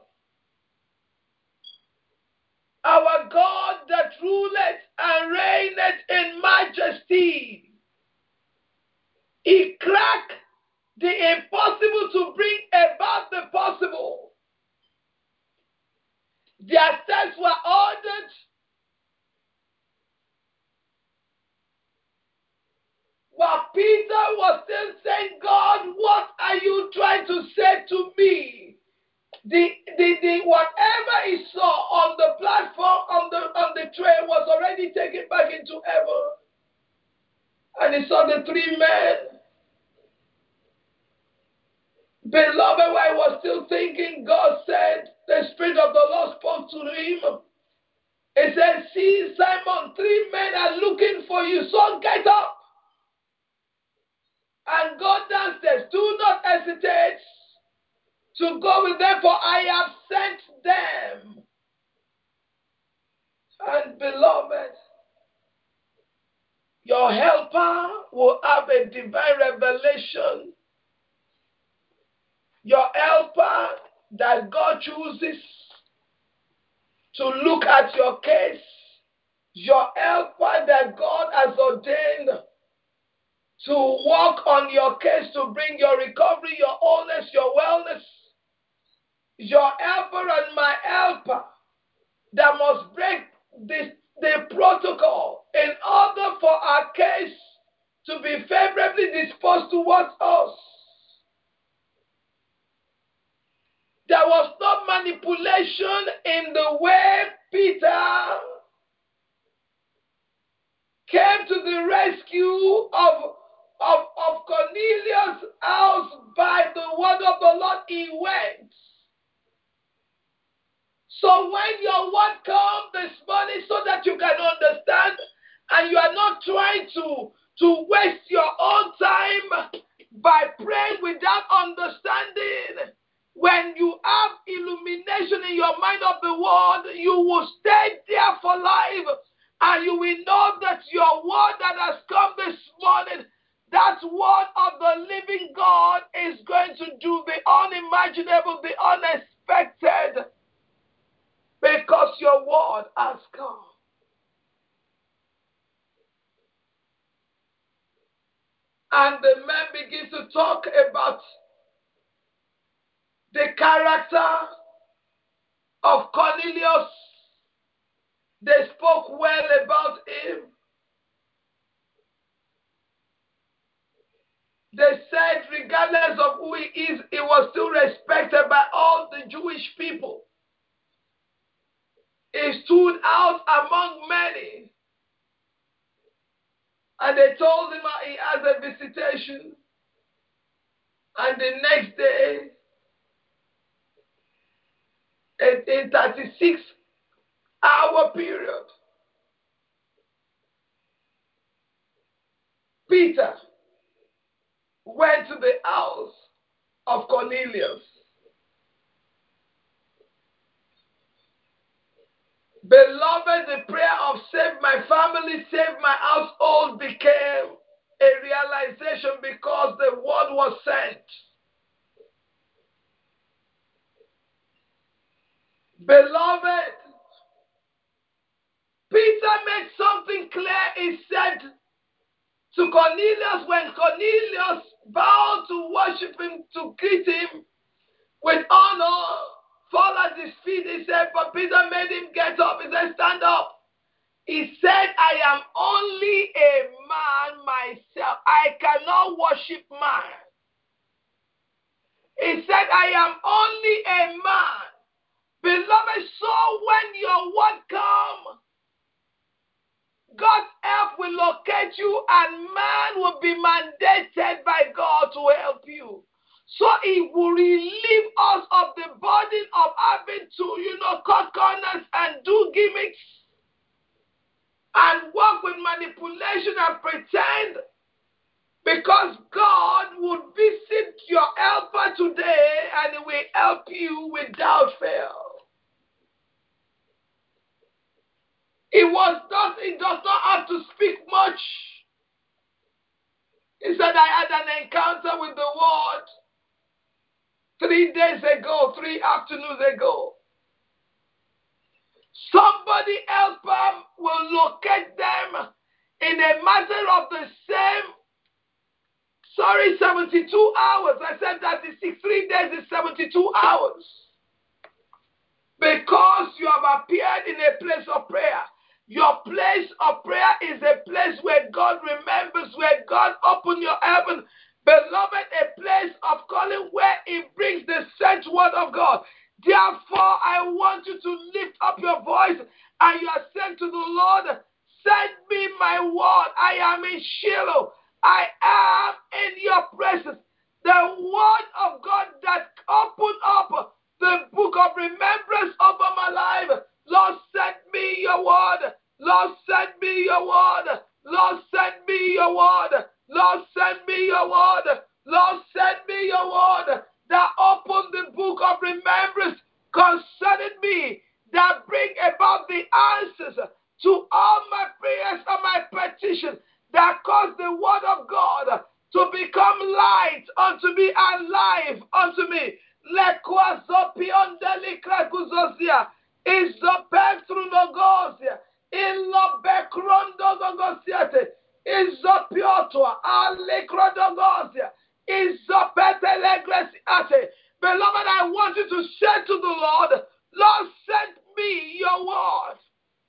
our God that ruleth and reigneth in majesty, he cracked the impossible to bring about the possible. Their steps were ordered. While Peter was still saying, God, what are you trying to say to me? The, the, the whatever he saw on the platform, on the on the tray, was already taken back into heaven. And he saw the three men. Beloved, while I was still thinking, God said, the Spirit of the Lord spoke to him. He said, see, Simon, three men are looking for you, so get up and go downstairs. Do not hesitate to go with them, for I have sent them. And beloved, your helper will have a divine revelation. Your helper that God chooses to look at your case. Your helper that God has ordained to work on your case, to bring your recovery, your wholeness, your wellness. Your helper and my helper that must break this, the protocol in order for our case to be favorably disposed towards us. There was no manipulation in the way Peter came to the rescue of, of, of Cornelius' house by the word of the Lord. He went. So when your word comes this morning, so that you can understand and you are not trying to, to waste your own time by praying without understanding, when you have illumination in your mind of the word, you will stay there for life, and you will know that your word that has come this morning, that word of the living God, is going to do the unimaginable, the unexpected. word has come. And the men begin to talk about the character of Cornelius. They spoke well about him. They said, regardless of who he is, he was still respected by all the Jewish people. He stood out among many. And they told him he has a visitation. And the next day, in thirty-six hour period, Peter went to the house of Cornelius. Beloved, the prayer of save my family, save my household became a realization because the word was sent. Beloved, Peter made something clear. He said to Cornelius, when Cornelius bowed to worship him, to greet him with honor, fall at his feet, he said, but Peter made him get up. He said, stand up. He said, I am only a man myself. I cannot worship man. He said, I am only a man. Beloved, so when your word comes, God's help will locate you and man will be mandated by God to help you. So it will relieve us of the burden of having to, you know, cut corners and do gimmicks and work with manipulation and pretend, because God would visit your helper today and he will help you without fail. It was not, it does not have to speak much. He said, I had an encounter with the word three days ago, three afternoons ago. Somebody else will locate them in a matter of the same, sorry, seventy-two hours. I said that is three days is seventy-two hours. Because you have appeared in a place of prayer. Your place of prayer is a place where God remembers, where God opens your heaven. Beloved, a place of calling where He brings the sent word of God. Therefore, I want you to lift up your voice and you are saying to the Lord, send me my word. I am in Shiloh. I am in your presence. The word of God that opened up the book of remembrance over my life. Lord, send me your word. Lord, send me your word. Lord, send me your word. Lord, send me your word. Lord, send me your word that open the book of remembrance concerning me, that bring about the answers to all my prayers and my petitions, that cause the word of God to become light unto me and life unto me. Izopetrunogosia, Ilobekrondogogosia, Izopiotua, Alekrodogosia, Izopetelegresiate. Beloved, I want you to say to the Lord, Lord, send me your word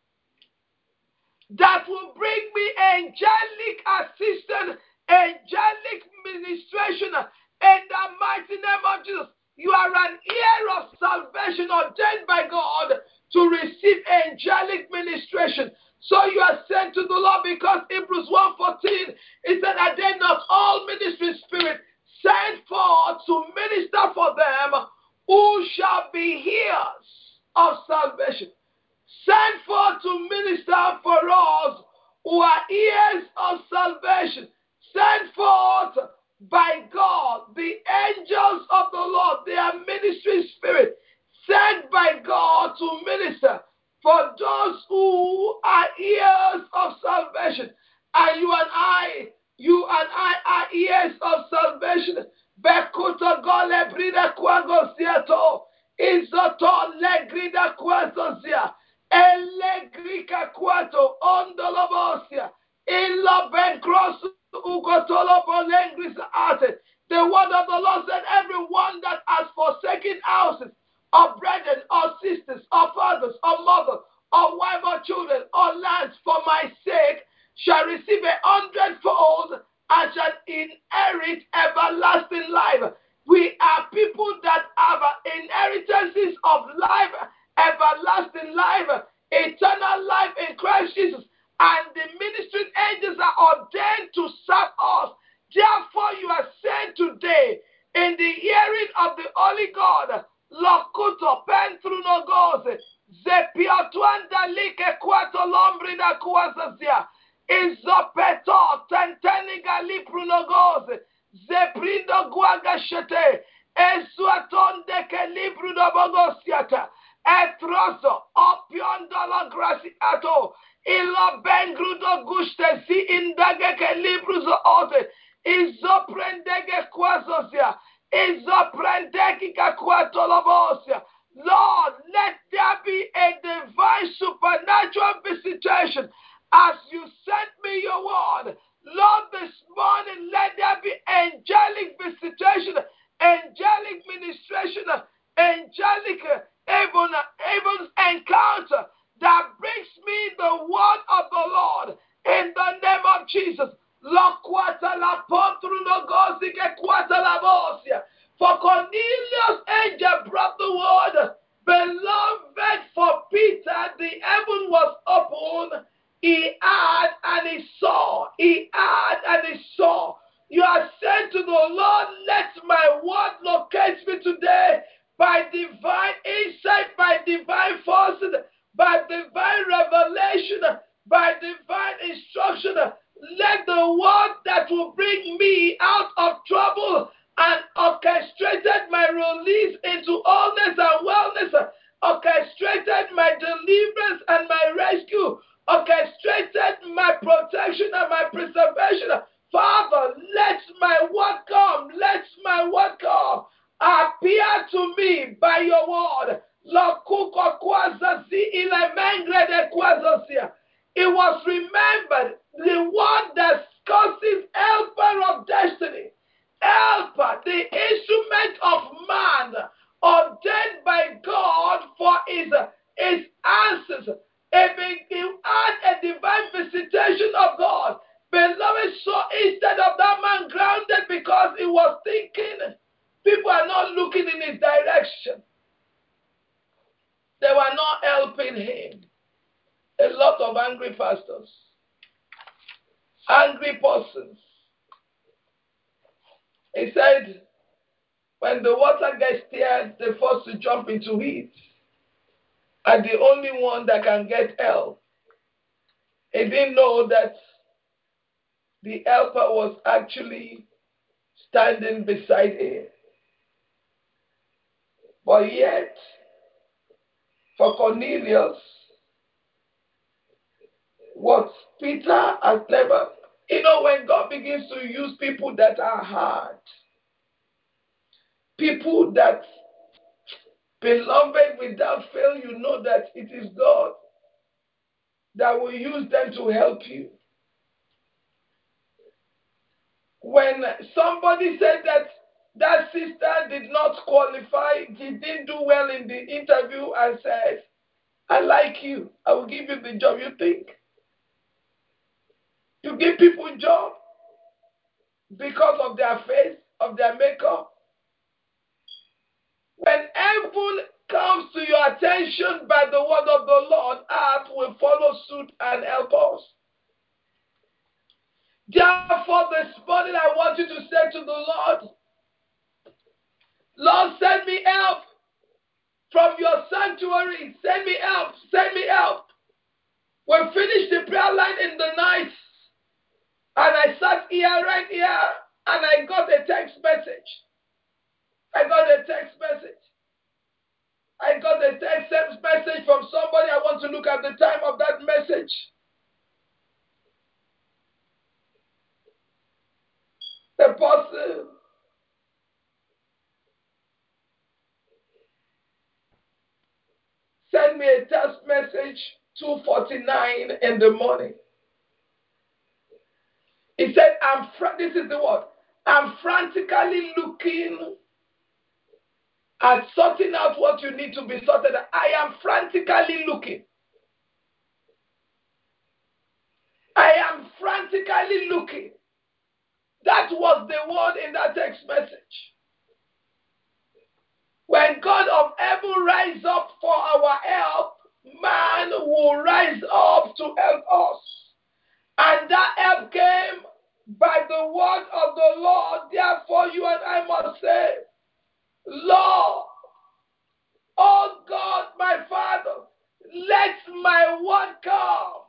that will bring me angelic assistance, angelic ministration in the mighty name of Jesus. You are an ear of salvation ordained by God to receive angelic ministration. So you are sent to the Lord, because Hebrews one fourteen, it said, are they not all ministry spirit sent forth to minister for them who shall be hearers of salvation? Sent forth to minister for us who are ears of salvation. Sent forth by God, the angels of the Lord, they are ministry spirit, sent by God to minister for those who are ears of salvation. And you and I, you and I are ears of salvation. Bekuto gole brida kwago siato, izoto legrida kwazozia, Liga Quato Ondolobosia. Illa Ben Cross Ugotolo Bolengris Ate. The word of the Lord said, everyone that has forsaken houses, or brethren, or sisters, or fathers, or mothers, or wife, or children, or lands for my sake, shall receive a hundredfold and shall inherit everlasting life. We are people that have inheritances of life, everlasting life, eternal life in Christ Jesus. And the ministering angels are ordained to serve us. Therefore, you are saying today, in the hearing of the Holy God, Locuto Pentrunogoze, Zepiotuanda Like Quato Lombrida Quasazia, Izopeto Tenteniga Liprunogoze, Zeprindo Guagashete, Esuatonde Ke Libruno Bogosiata, Etroso, Opiondolo Graciato, Ilo Bengrudo Guste, Si Indage Ke Libruzo Ote, Izoprendege Quasosia, Izoprendeki Kakwatolobosia. Lord, let there be a divine supernatural visitation as you sent me your word. Lord, this morning, let there be angelic visitation, angelic ministration, angelic even, even encounter that brings me the word of the Lord in the name of Jesus. For Cornelius' angel brought the word, beloved, for Peter, the heaven was open. He heard and he saw. He heard and he saw. You are saying to the Lord, let my word locate me today by divine insight, by divine force, by divine revelation, by divine instruction. Let the word that will bring me out of trouble and orchestrated my release into wholeness and wellness, orchestrated my deliverance and my rescue, orchestrated my protection and my preservation. Father, let my word come. Let my word come. Appear to me by your word. It was remembered, the one that causes helper of destiny, helper, the instrument of man, ordained by God for his, his answers. If he had a divine visitation of God, beloved, so instead of that man grounded because he was thinking, people are not looking in his direction. They were not helping him. A lot of angry pastors, angry persons. He said, when the water gets stirred, they're forced to jump into it. And the only one that can get help. He didn't know that the helper was actually standing beside him. But yet, for Cornelius, what Peter has never, you know, when God begins to use people that are hard, people that, beloved, without fail, you know that it is God that will use them to help you. When somebody said that that sister did not qualify, she didn't do well in the interview and said, I like you, I will give you the job. You think you give people a job because of their face, of their makeup? When heaven comes to your attention by the word of the Lord, earth will follow suit and help us. Therefore, this morning I want you to say to the Lord, Lord, send me help from your sanctuary. Send me help. Send me help. We finished the prayer line in the night, and I sat here, right here, and I got a text message. I got a text message. I got a text message from somebody. I want to look at the time of that message. The person sent me a text message two forty-nine in the morning. He said, I'm fr- this is the word. I'm frantically looking at sorting out what you need to be sorted out. I am frantically looking. I am frantically looking. That was the word in that text message. When God of heaven rise up for our help, man will rise up to help us. And that help came by the word of the Lord. Therefore, you and I must say, Lord, oh God, my Father, let my word come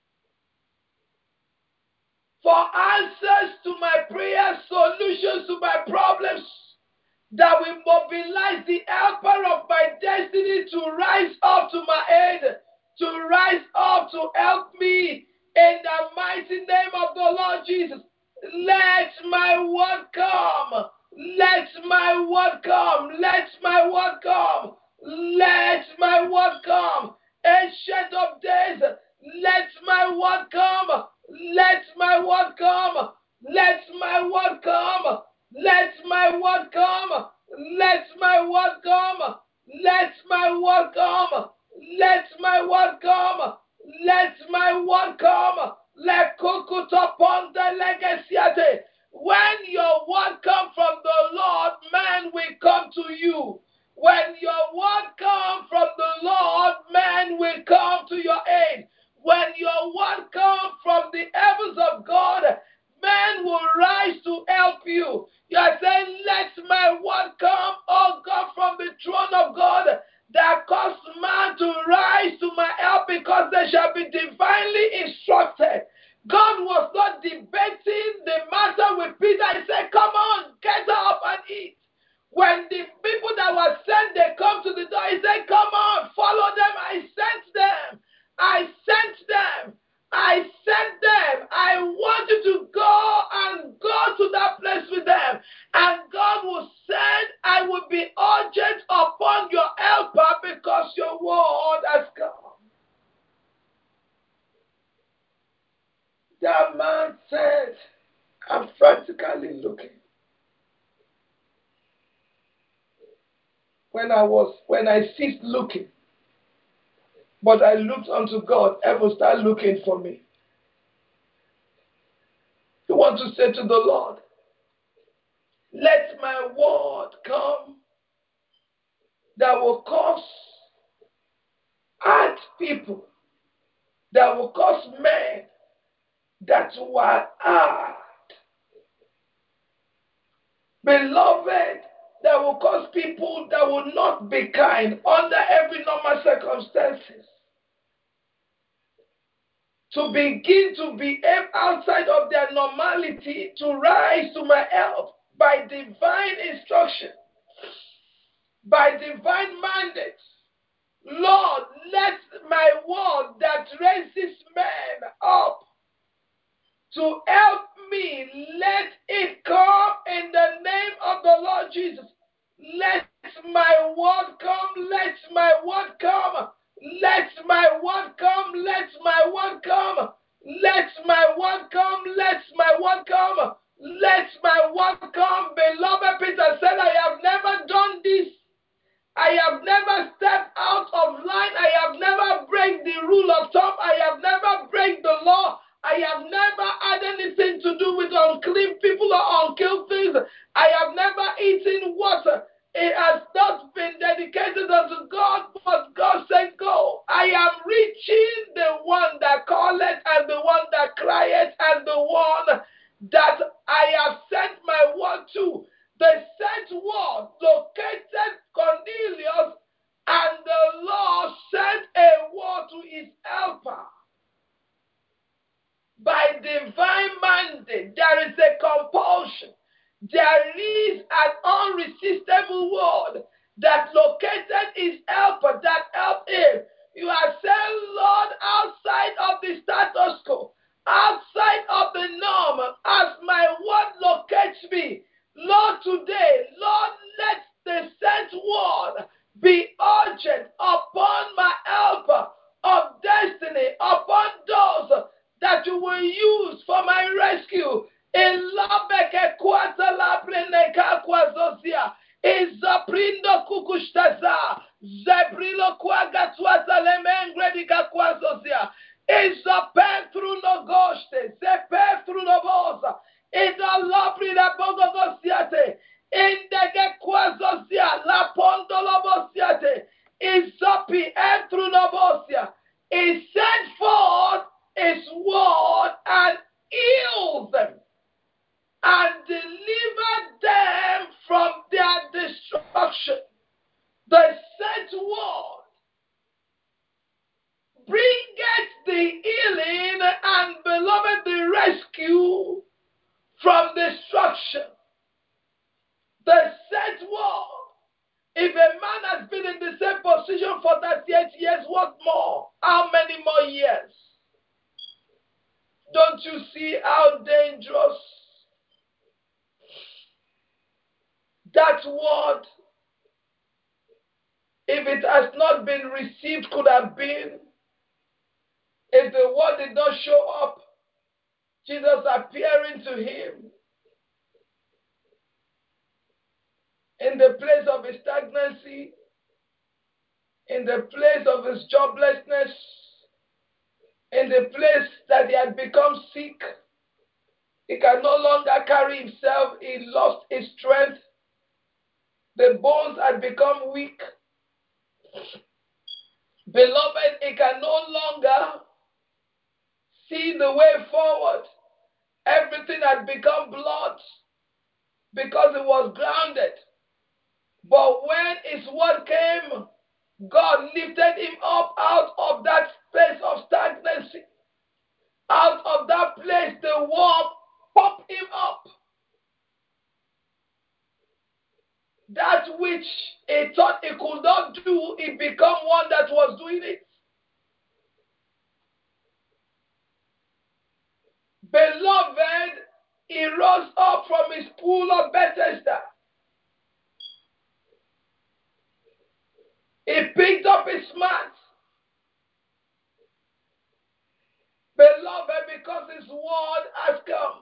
for answers to my prayers, solutions to my problems, that will mobilize the helper of my destiny to rise up to my aid, to rise up to help me in the mighty name of the Lord Jesus. Let my word come. Let my word come. Let my word come. Let my word come. Ancient of days, let my word come. Let my word come. Let my word come. Let my word come. Let my word come. Let my word come. Let my word come. Let my word come. Let kukuta ponda legasiate. When your word comes from the Lord, man will come to you. When your word comes from the Lord, man will come to your aid. When your word comes from the heavens of God, men will rise to help you. You are saying, let my word come, oh God, from the throne of God, that cause man to rise to my help, because they shall be divinely instructed. God was not debating the matter with Peter. He said, come on, get up and eat. When the people that were sent, they come to the door, he said, come on, follow them. I sent them. I sent them. I sent them. I want you to go and go to that place with them. And God will say, I will be urgent upon your helper, because your word has come. That man said, I'm frantically looking. When I was, when I ceased looking, but I looked unto God, heaven started looking for me. You want to say to the Lord, let my word come that will cause hard people, that will cause men that were hard, beloved, that will cause people that will not be kind under every normal circumstances, to begin to behave outside of their normality, to rise to my help by divine instruction, by divine mandate. Lord, let my word that raises men up to help me, let it come in the name of the Lord Jesus. Let my word come, let my word come, let my word come, let my word come, let my word come, let my word come, let my word come. Beloved, Peter said, I have never done this. I have never stepped out of line. I have never break the rule of thumb. I have never break the law. I have never had anything to do with unclean people or unclean things. I have never eaten water. It has not been dedicated unto God, but God said, go. I am reaching the one that calleth and the one that crieth and the one that I have sent my word to. The sent word located Cornelius, and the Lord sent a word to his helper. By divine mandate, there is a compulsion. There is an unresistible word that located rilo kwaga twata lemengre dikakwazosia. Isa Petru no goste, se Petru no bosa. Ida lapri da bogogosiate. Indege kwazosia, la pondolo bosiate. Isapi Petru no bosia. He sent forth his word and healed them and delivered them from their destruction. The sent word bringeth the healing and, beloved, the rescue from destruction. The sent word. If a man has been in the same position for thirty-eight years, what more? How many more years? Don't you see how dangerous that word, if it has not been received, could have been? If the word did not show up, Jesus appearing to him in the place of his stagnancy, in the place of his joblessness, in the place that he had become sick, he can no longer carry himself, he lost his strength, the bones had become weak. Beloved, he can no longer see the way forward. Everything had become blood because it was grounded. But when his word came, God lifted him up out of that place of stagnancy. Out of that place, the word popped him up. That which he thought he could not do, he became one that was doing it. Beloved, he rose up from his pool of Bethesda. He picked up his mat. Beloved, because his word has come.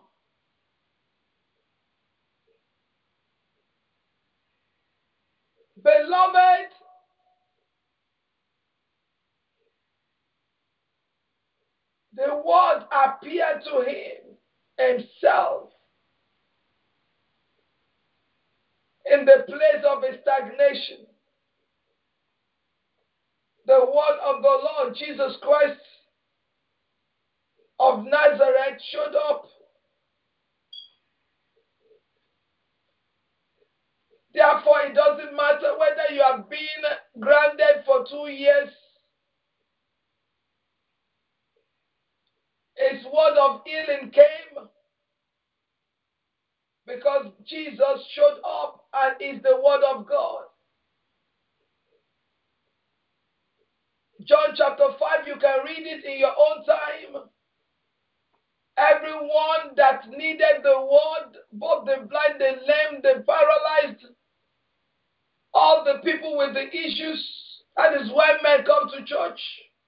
Beloved, the word appeared to him himself in the place of his stagnation. The word of the Lord Jesus Christ of Nazareth showed up. Therefore, it doesn't matter whether you have been grounded for two years. His word of healing came because Jesus showed up and is the word of God. John chapter five, you can read it in your own time. Everyone that needed the word, both the blind, the lame, the paralyzed, all the people with the issues, that is why men come to church.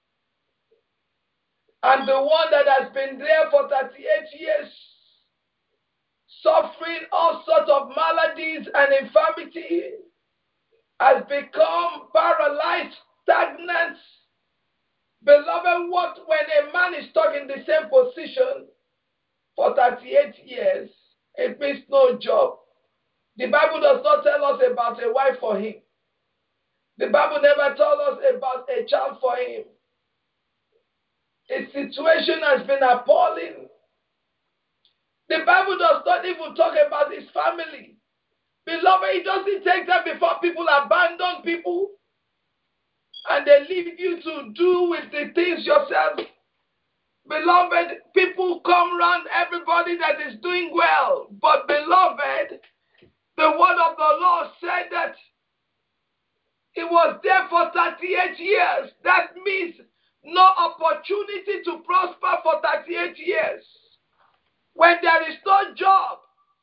And the one that has been there for thirty-eight years, suffering all sorts of maladies and infirmity, has become paralyzed, stagnant. Beloved, what when a man is stuck in the same position for thirty-eight years, it means no job. The Bible does not tell us about a wife for him. The Bible never tells us about a child for him. His situation has been appalling. The Bible does not even talk about his family. Beloved, it doesn't take time before people abandon people and they leave you to do with the things yourself. Beloved, people come around everybody that is doing well. But beloved, the word of the Lord said that he was there for thirty-eight years. That means no opportunity to prosper for thirty-eight years. When there is no job,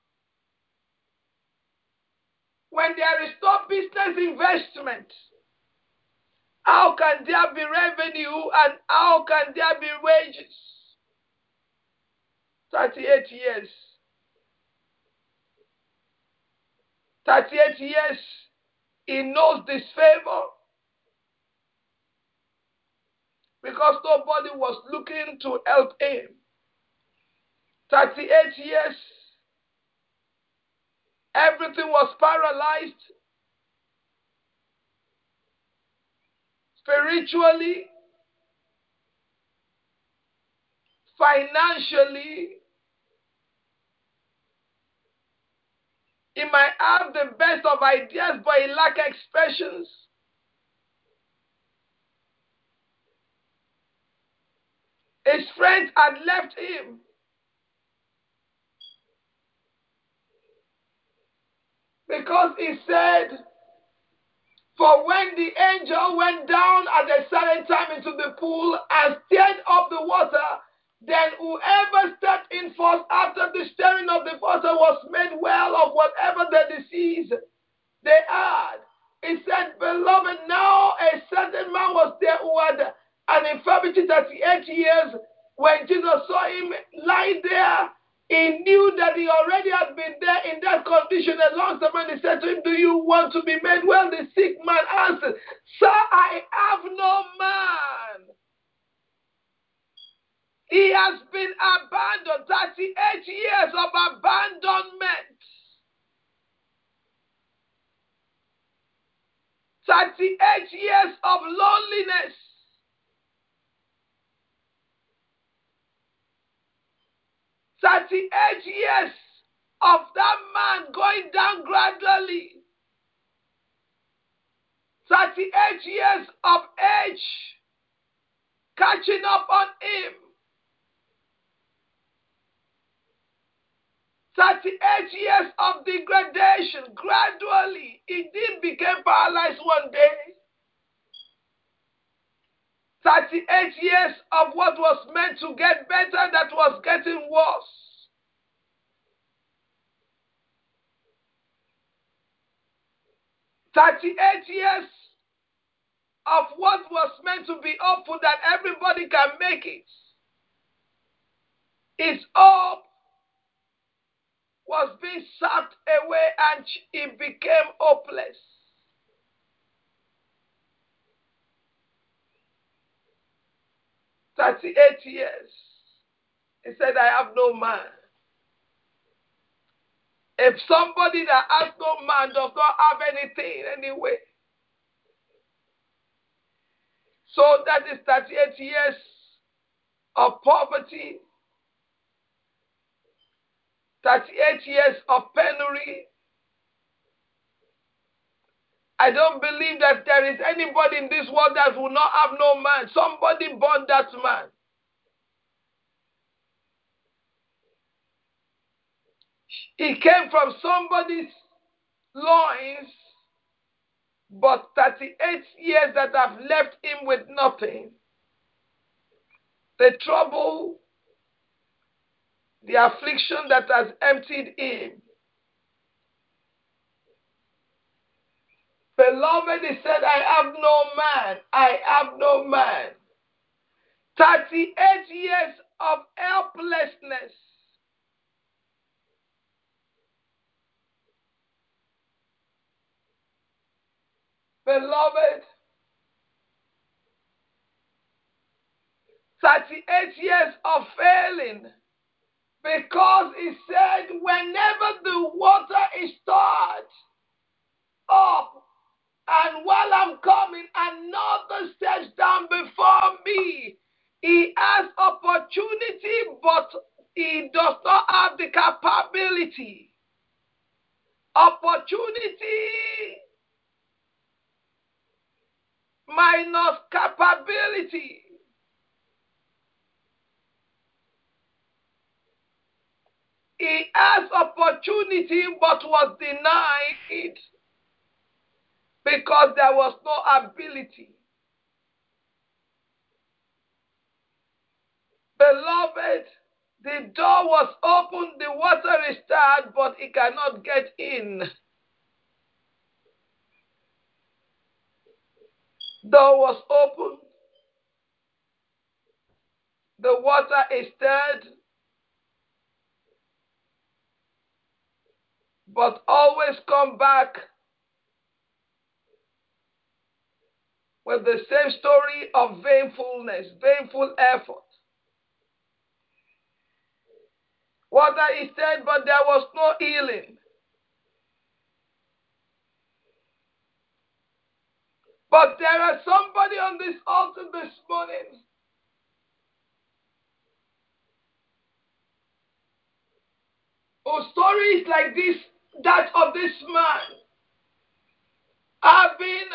when there is no business investment, how can there be revenue and how can there be wages? thirty-eight years. thirty-eight years, he knows this favor. nobody was looking to help him. thirty-eight years, everything was paralyzed. Spiritually, financially, he might have the best of ideas, but he lacks expressions. His friends had left him. Because he said, for when the angel went down at a certain time into the pool and stirred up the water, then whoever stepped in first after the stirring of the water was made well of whatever the disease they had. He said, beloved, now a certain man was there who had an infirmity thirty-eight years. When Jesus saw him lie there, he knew that he already had been there in that condition a long time, and he said to him, do you want to be made well? The sick man answered, sir, I have no man. He has been abandoned, thirty-eight years of abandonment. thirty-eight years of loneliness. thirty-eight years of that man going down gradually. thirty-eight years of age catching up on him. thirty-eight years of degradation. Gradually, he didn't become paralyzed one day. thirty-eight years of what was meant to get better that was getting worse. thirty-eight years of what was meant to be hopeful that everybody can make it. His hope was being sucked away and he became hopeless. thirty-eight years. He said, I have no man. If somebody that has no man does not have anything anyway. So that is thirty-eight years of poverty, thirty-eight years of penury. I don't believe that there is anybody in this world that will not have no man. Somebody born that man. He came from somebody's loins, but thirty-eight years that have left him with nothing. The trouble, the affliction that has emptied him. Beloved, he said, I have no man. I have no man. thirty-eight years of helplessness. Beloved, thirty-eight years of failing. Because he said, whenever the water is stirred up, and while I'm coming, another steps down before me. He has opportunity, but he does not have the capability. Opportunity minus capability. He has opportunity, but was denied because there was no ability. Beloved, the door was open, the water is stirred, but it cannot get in. Door was open, the water is stirred, but always come back with the same story of vainfulness, vainful effort. What he said, but there was no healing. But there is somebody on this altar this morning. Whose story is like this, that of this man. Having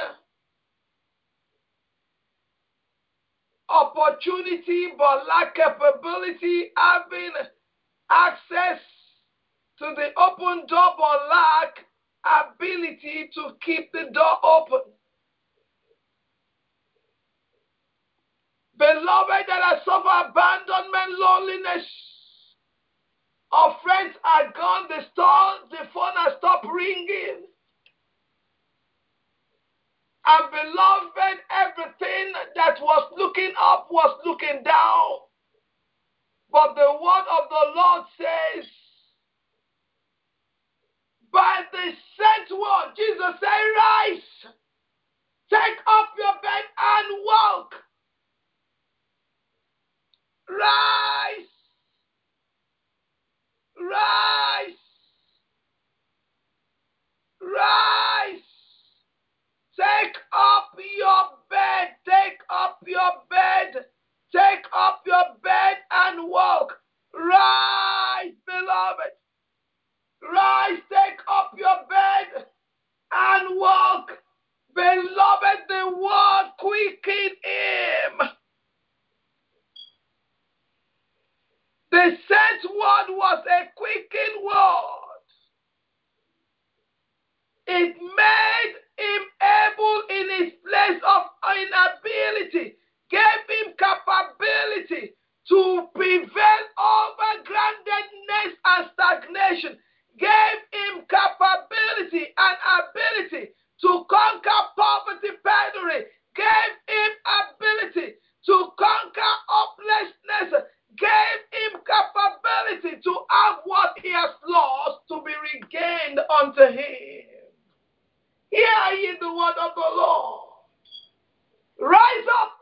opportunity but lack capability, having access to the open door but lack ability to keep the door open. Beloved, that I suffer abandonment, loneliness. Our friends are gone, the store, the phone has stopped ringing. And beloved, everything that was looking up was looking down. But the word of the Lord says, by the sent word, Jesus said, rise, take up your bed and walk. Rise, rise, rise. Take up your bed, take up your bed, take up your bed and walk. Rise, beloved. Rise, take up your bed and walk. Beloved, the word quickened him. The sent word was a quickened word. It made him able in his place of inability, gave him capability to prevail over groundedness and stagnation, gave him capability and ability to conquer poverty, penury, gave him ability to conquer hopelessness, gave him capability to have what he has lost to be regained unto him. Hear ye the word of the Lord. Rise up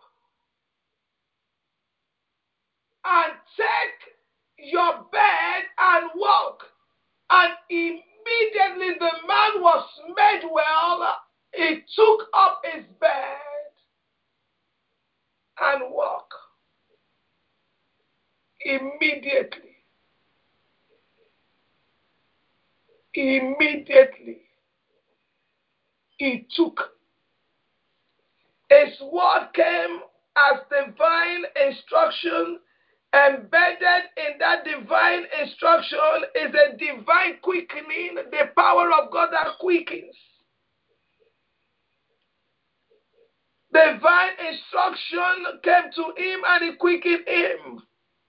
and take your bed and walk. And immediately the man was made well. He took up his bed and walked. Immediately. Immediately. He took. His word came as divine instruction. Embedded in that divine instruction is a divine quickening, the power of God that quickens. Divine instruction came to him and he quickened him.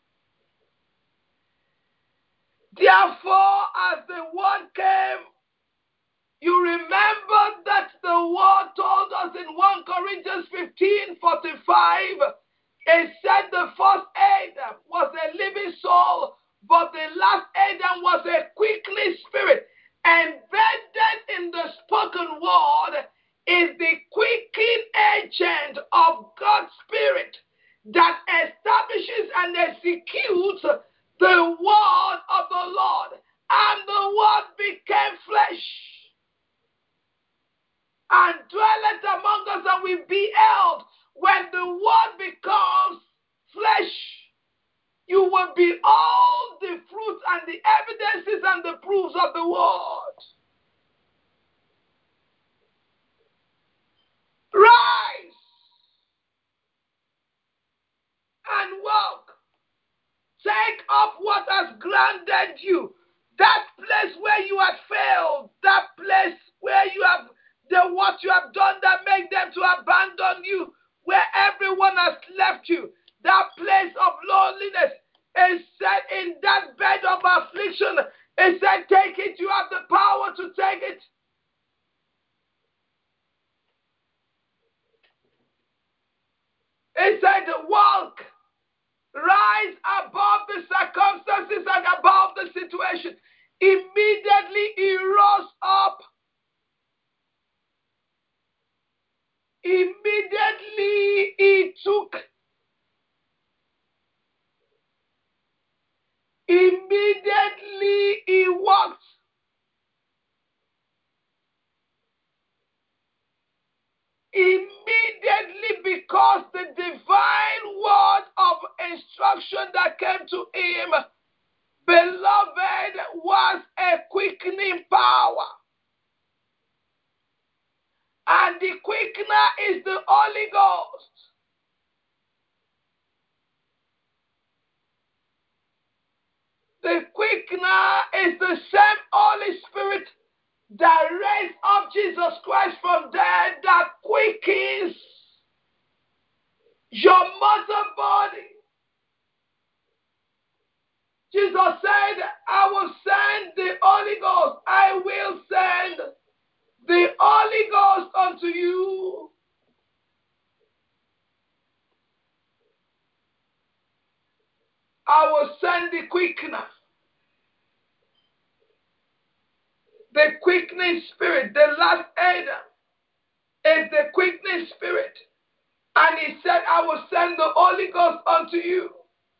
Therefore, as the word came, you remember that the word told us in First Corinthians fifteen forty-five, it said the first Adam was a living soul, but the last Adam was a quickening spirit. Embedded in the spoken word is the quickening agent of God's Spirit that establishes and executes the word of the Lord. And the word became flesh and dwelleth among us, and we beheld. When the word becomes flesh, you will behold the fruits and the evidences and the proofs of the word. Rise and walk. Take up what has granted you. That place where you have failed, that place where you have the what you have done that make them to abandon you, where everyone has left you, that place of loneliness, is said in that bed of affliction, it said, take it, you have the power to take it. It said, walk, rise above the circumstances and above the situation. Immediately he rose up. Immediately because the divine word of instruction that came to him, beloved, was a quickening power. And the quickener is the Holy Ghost. The quickener is the same Holy Spirit that raised up Jesus Christ from dead, that quickens your mortal body. Jesus said, I will send the Holy Ghost. I will send the Holy Ghost unto you. I will send the quickener. The quickening spirit, the last Adam, is the quickening spirit. And he said, I will send the Holy Ghost unto you.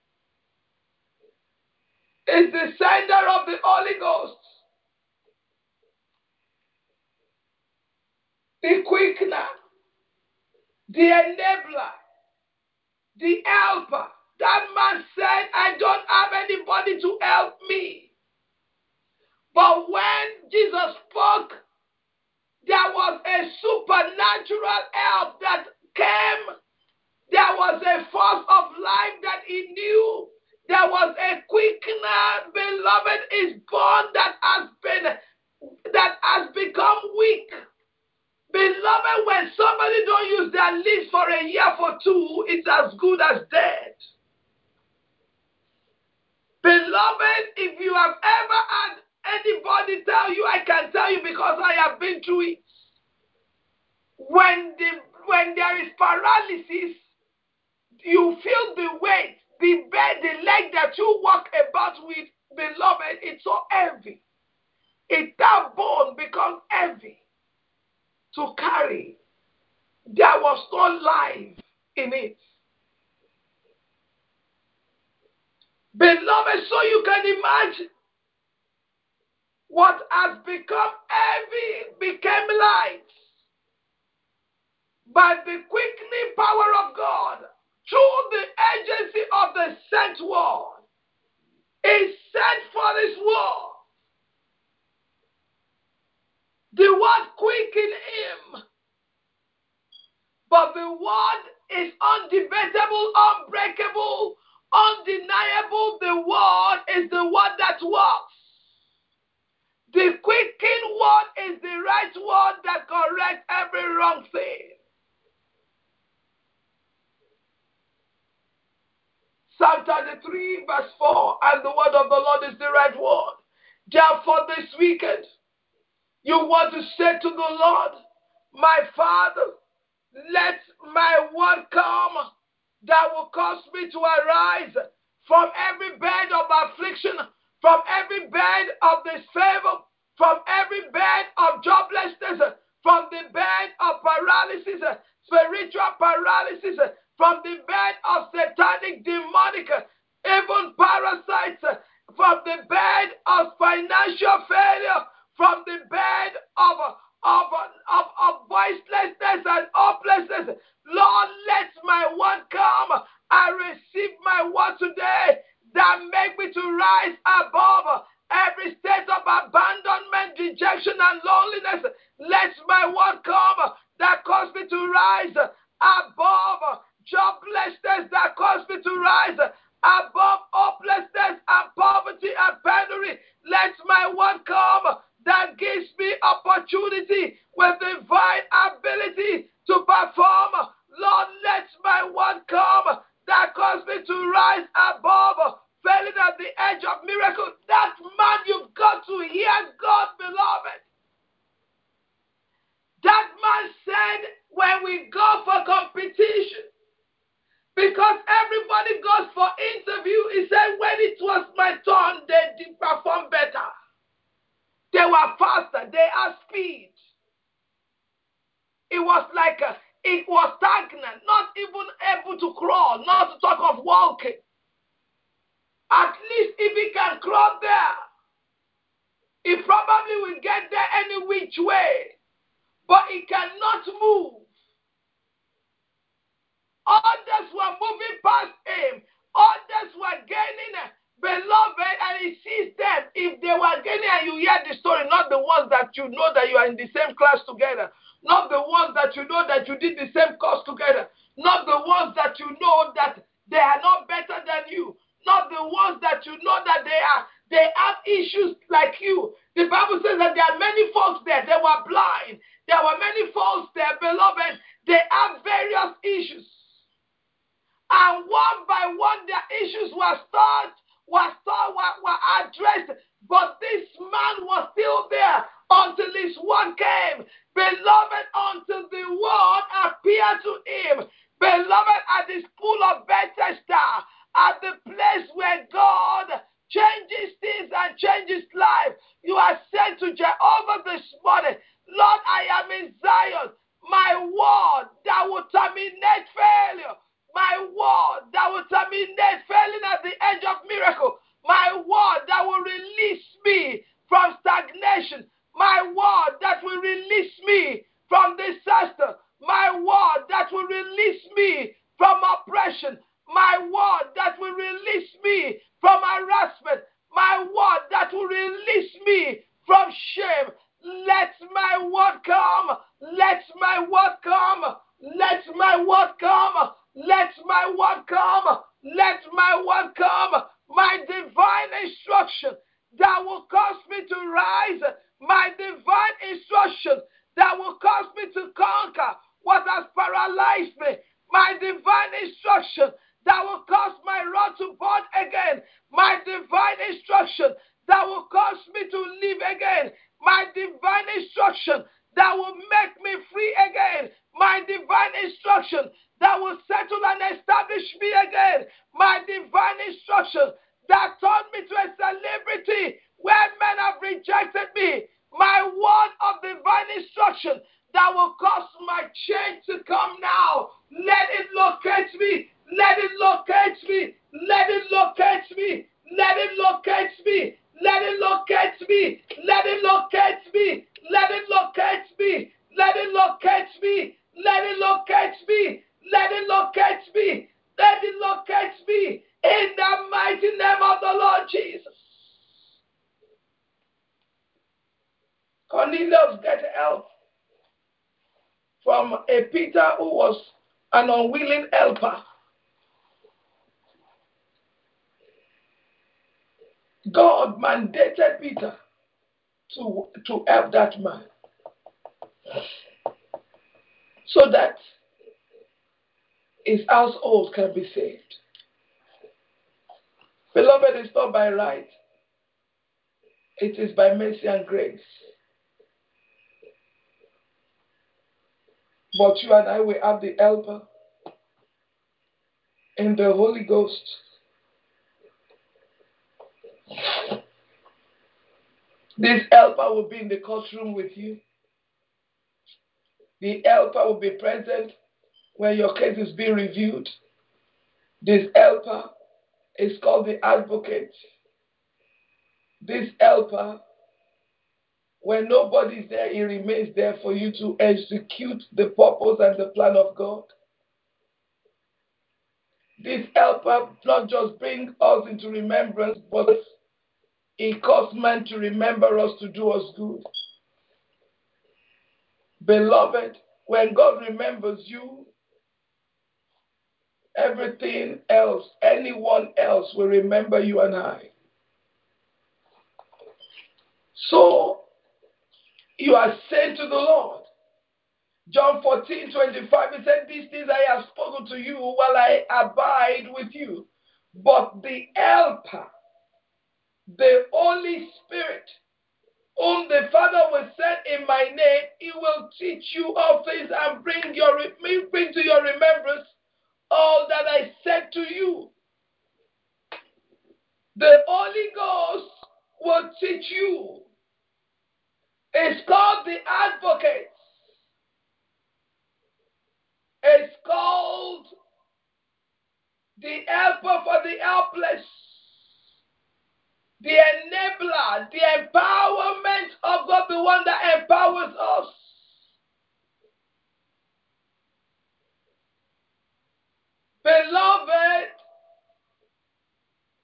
Is the sender of the Holy Ghost, the quickener, the enabler, the helper. That man said, I don't have anybody to help me. But when Jesus spoke, there was a supernatural help that came. There was a force of life that he knew. There was a quickener, beloved, is born that has been, that has become weak. Beloved, when somebody don't use their lips for a year, for two, it's as good as dead. Beloved, if you have ever had anybody tell you, I can tell you because I have been through it. When the when there is paralysis, you feel the weight, the bed, the leg that you walk about with, beloved, it's so heavy. It, that bone becomes heavy to carry. There was no life in it. Beloved, so you can imagine what has become heavy became light. By the quickening power of God, through the agency of the sent word, He sent for His word. The word quickened him. But the word is undebatable, unbreakable, undeniable. The word is the word that works. The quickened word is the right word that corrects every wrong thing. Psalm thirty-three verse four, and the word of the Lord is the right word. Therefore this weekend, you want to say to the Lord, my Father, let my word come that will cause me to arise from every bed of affliction, from every bed of disfavor, from every bed of joblessness, from the bed of paralysis, spiritual paralysis, from the bed of satanic, demonic, even parasites, from the bed of financial failure, from the bed of, of, of, of voicelessness and hopelessness. Lord, let my word come. I receive my word today that make me to rise above every state of abandonment, rejection, and loneliness. Let my word come that cause me to rise above joblessness, that cause me to rise above hopelessness and poverty and penury. Let my word come that gives me opportunity with divine ability to perform. Lord, let my word come that cause me to rise above failing at the edge of miracle. That man, you've got to hear God, beloved. That man said, when we go for competition, because everybody goes for interview, he said, when it was my turn, they did perform better. They were faster. They had speed. It was like, a, it was stagnant, not even able to crawl, not to talk of walking. At least if he can crawl there, he probably will get there any which way. But he cannot move. you know that you are in the same class together, not the ones that you know that you did the same course together, not the ones that you know that they are not better than you, not the ones that you know that they are they have issues like you. The Bible says that there are many folks there. They were blind. There were many folks there, beloved. They have various issues. And one by one, their issues were started, were, started, were, were addressed. But this man was still there until his word came. Beloved, until the word appeared to him. Beloved, at the school of Bethesda, at the place where God changes things and changes life, you are said to Jehovah this morning, Lord, I am in Zion. My word that will terminate failure. My word that will terminate failing at the edge of miracle. My word that will release me from stagnation. My word that will release me from disaster. My word that will release me from oppression. My word that will release me from harassment. My word that will release me from shame. Let my word come. Let my word come. Let my word come. Let my word come. Let my word come. My divine instruction that will cause me to rise. My divine instruction that will cause me to conquer what has paralyzed me. My divine instruction that will cause my rod to bud again. My divine instruction that will cause me to live again. My divine instruction that will make me free again. My divine instruction that will settle and establish me again. My divine instruction that turned me to a celebrity where men have rejected me. My word of divine instruction that will cause my change to come now. Let it locate me. Let it locate me. Let it locate me. Let it locate me. Let it locate me. Let it locate me. Let it locate me. Let it locate me. Let it locate me. Let it locate me. Let it locate me. In the mighty name of the Lord Jesus. Cornelius got help from a Peter who was an unwilling helper. God mandated Peter to, to help that man so that his household can be saved. Beloved, it's not by right. It is by mercy and grace. But you and I will have the helper in the Holy Ghost. This helper will be in the courtroom with you. The helper will be present when your case is being reviewed. This helper is called the advocate. This helper, when nobody's there, he remains there for you to execute the purpose and the plan of God. This helper not just bring us into remembrance, but he caused men to remember us to do us good. Beloved, when God remembers you, everything else, anyone else will remember you and I. So, you are saying to the Lord, John fourteen twenty-five, he said, these things I have spoken to you while I abide with you. But the helper, the Holy Spirit, whom the Father will send in my name, he will teach you all things and bring, your, bring to your remembrance all that I said to you. The Holy Ghost will teach you. It's called the advocate. It's called the helper for the helpless. The enabler, the empowerment of God, the one that empowers us. Beloved,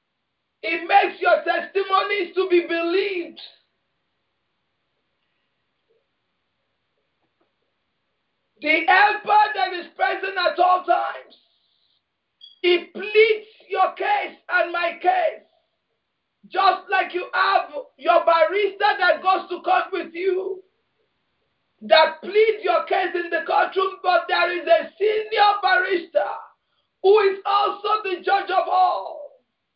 it makes your testimonies to be believed. The helper that is present at all times. He pleads your case and my case. Just like you have your barrister that goes to court with you, that pleads your case in the courtroom, but there is a senior barrister who is also the judge of all.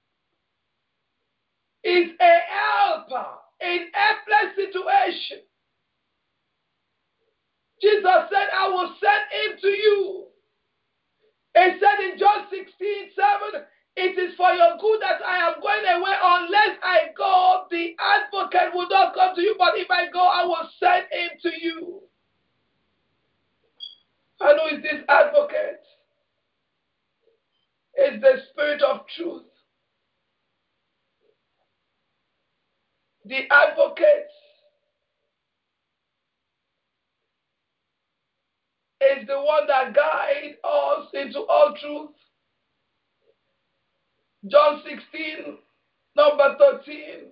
Is a helper in every situation. Jesus said, I will send him to you. He said in John sixteen, seven, it is for your good that I am going away. Unless I go, the advocate will not come to you. But if I go, I will send him to you. And who is this advocate? It's the Spirit of truth. The advocate is the one that guides us into all truth. John sixteen, number thirteen.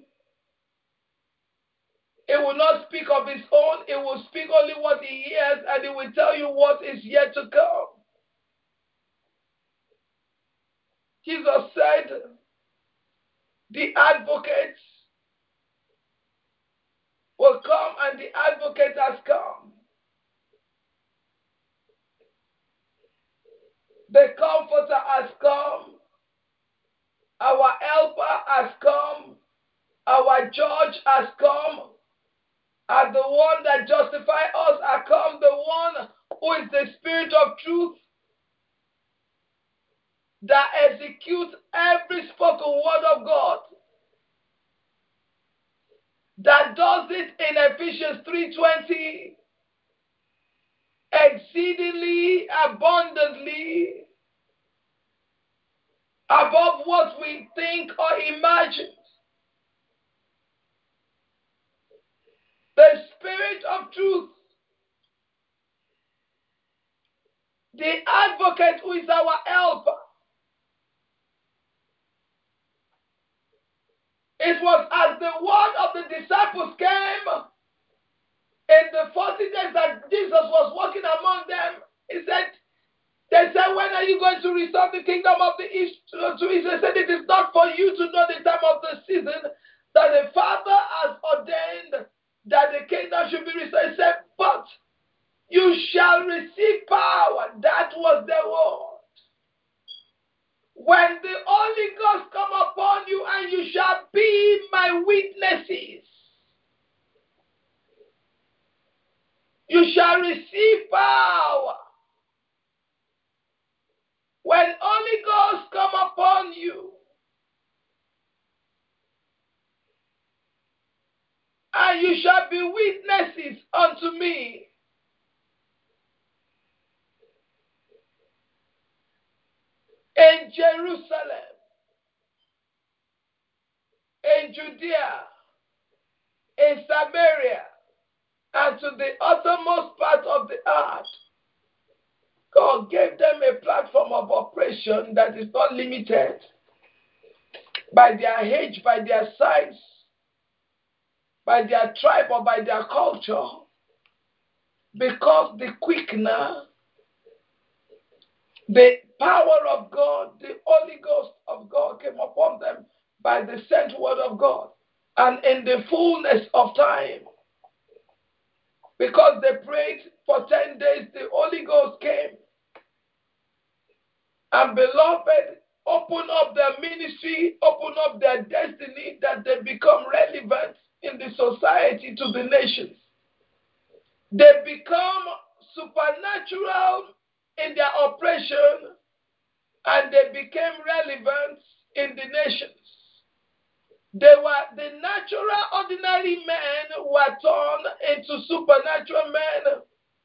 He will not speak of his own. He will speak only what he hears, and he will tell you what is yet to come. Jesus said, the advocate will come, and the advocate has come. The comforter has come. Our helper has come. Our judge has come. And the one that justifies us has come. The one who is the Spirit of truth that executes every spoken word of God. That does it in Ephesians three twenty. Exceedingly abundantly above what we think or imagine. The Spirit of truth, the advocate who is our helper. It was as the word of the disciples came in the forty days that Jesus was walking among them. He said, they said, when are you going to restore the kingdom of the East to Israel? He said, it is not for you to know the time of the season that the Father has ordained that the kingdom should be restored. He said, but you shall receive power. That was the word. When the Holy Ghost come upon you, and you shall be my witnesses. You shall receive power. When Holy Ghost come upon you, and you shall be witnesses unto me. In Jerusalem, in Judea, in Samaria, and to the uttermost part of the earth. God gave them a platform of operation that is not limited by their age, by their size, by their tribe, or by their culture. Because the quickener, the power of God, the Holy Ghost of God came upon them by the sent word of God. And in the fullness of time, because they prayed for ten days, the Holy Ghost came. And beloved, open up their ministry, open up their destiny, that they become relevant in the society to the nations. They become supernatural in their operation, and they became relevant in the nations. They were the natural, ordinary men were turned into supernatural men.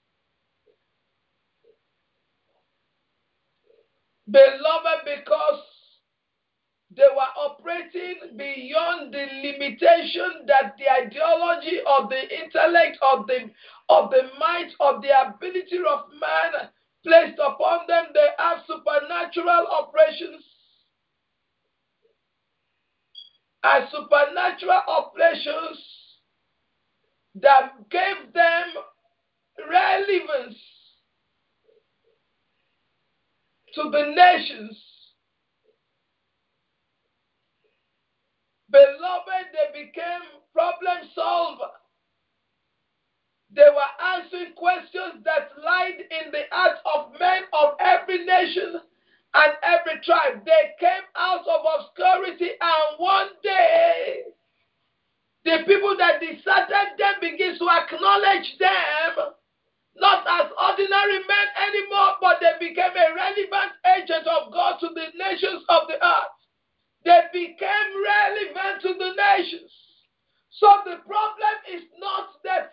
Beloved, because they were operating beyond the limitation that the ideology of the intellect, of the, of the might, of the ability of man placed upon them. They have supernatural operations. And supernatural operations that gave them relevance to the nations. Beloved, they became problem solvers. They were answering questions that lied in the hearts of men of every nation and every tribe. They came out of obscurity, and one day, the people that deserted them begin to acknowledge them, not as ordinary men anymore, but they became a relevant agent of God to the nations of the earth. They became relevant to the nations. So the problem is not that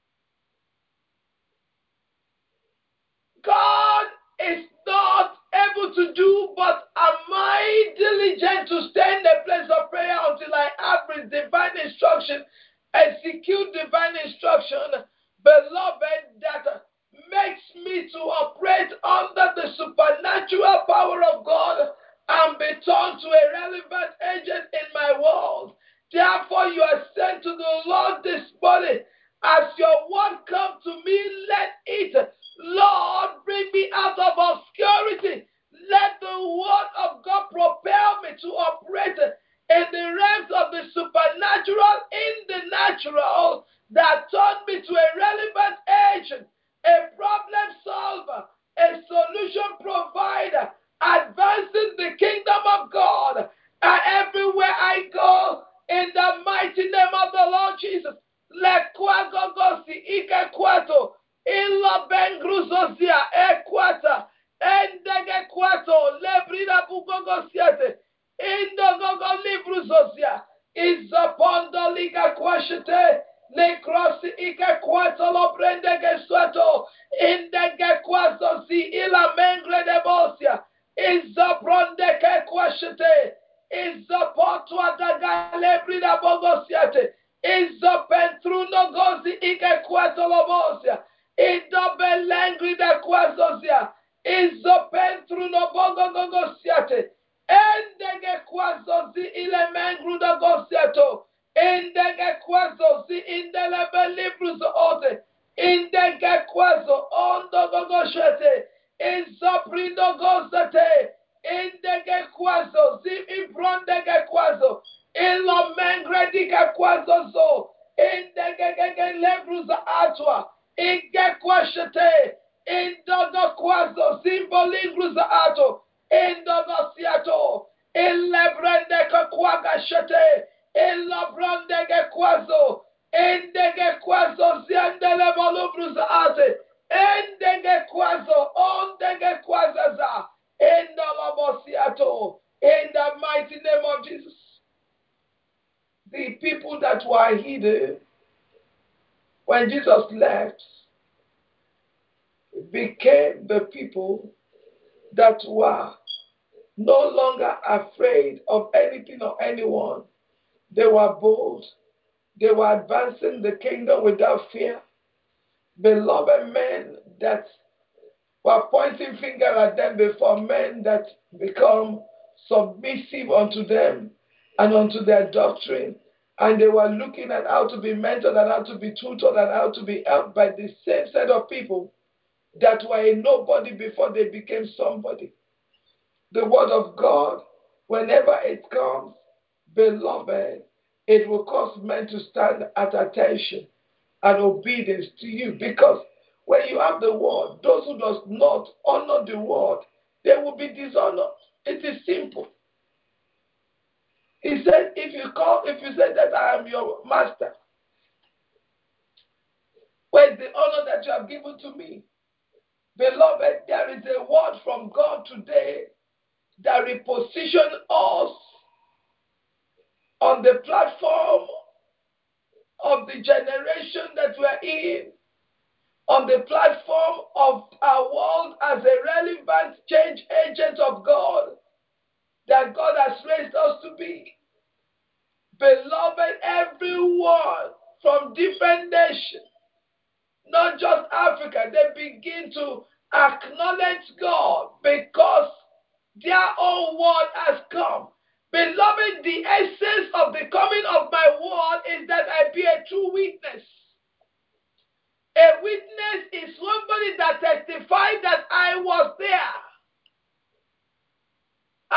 God is not able to do, but am I diligent to stay in the place of prayer until I have divine instruction, execute divine instruction, beloved, that makes me to operate under the supernatural power of God and be turned to a relevant agent in my world. Therefore, you are sent to the Lord this morning. As your word comes to me, let it, Lord, bring me out of obscurity. Let the word of God propel me to operate in the realms of the supernatural, in the natural, that turned me to a relevant agent, a problem solver, a solution provider, advancing the kingdom of God. And everywhere I go, in the mighty name of the Lord Jesus, let Kwagogosi Ike Kwato, Illa Bengruzozia, Equata, Endege Kwato, Lebrida Bugogosiate, Indogogo Libruzozia, Izapondo Liga Quashete, Le Crossi Ike Kwato, Lobrendege Swato, Indege Kwazosi, Illa Mengre de Bosia, Izaprondeke Quashete, Izapotwa daga Lebrida Bogosiate, Izapentruno Gozi Ike Quatolobosia, Idobelengri de Quazosia, Izapentruno Bogogosiate, Endege Quazozi Ilemengru de Gosiato, Indege Quazozi Indelebe Librus Ote, Indege Quazo Ondo Gogoshete, Izaprindo Gosate, Indege Quazo, Zim Improndege Quazo, Ilo Mengredika Quazo Zo, Indege Lebruza Atwa, Inge Quashete, Indogo Quazo, Zimbolingruza Ato, Indogo Siato, Ilebrendeka Quaga Shete, Ilobrondege Quazo, Indege Quazo, Ziandele Bolubruza Ate, Indege Quazo, Ondege Quazaza, in the in the mighty name of Jesus. The people that were hidden when Jesus left became the people that were no longer afraid of anything or anyone. They were bold. They were advancing the kingdom without fear. Beloved men that were pointing finger at them before men that become submissive unto them and unto their doctrine. And they were looking at how to be mentored and how to be tutored and how to be helped by the same set of people that were a nobody before they became somebody. The word of God, whenever it comes, beloved, it will cause men to stand at attention and obedience to you, because when you have the word, those who does not honor the word, they will be dishonored. It is simple. He said, if you call, if you say that I am your master, where is the honor that you have given to me? Beloved, there is a word from God today that repositions us on the platform of the generation that we are in, on the platform of our world as a relevant change agent of God that God has raised us to be. Beloved, everyone from different nations, not just Africa, they begin to acknowledge God because their own word has come. Beloved, the essence of the coming of my word is that I be a true witness. A witness is somebody that testified that I was there.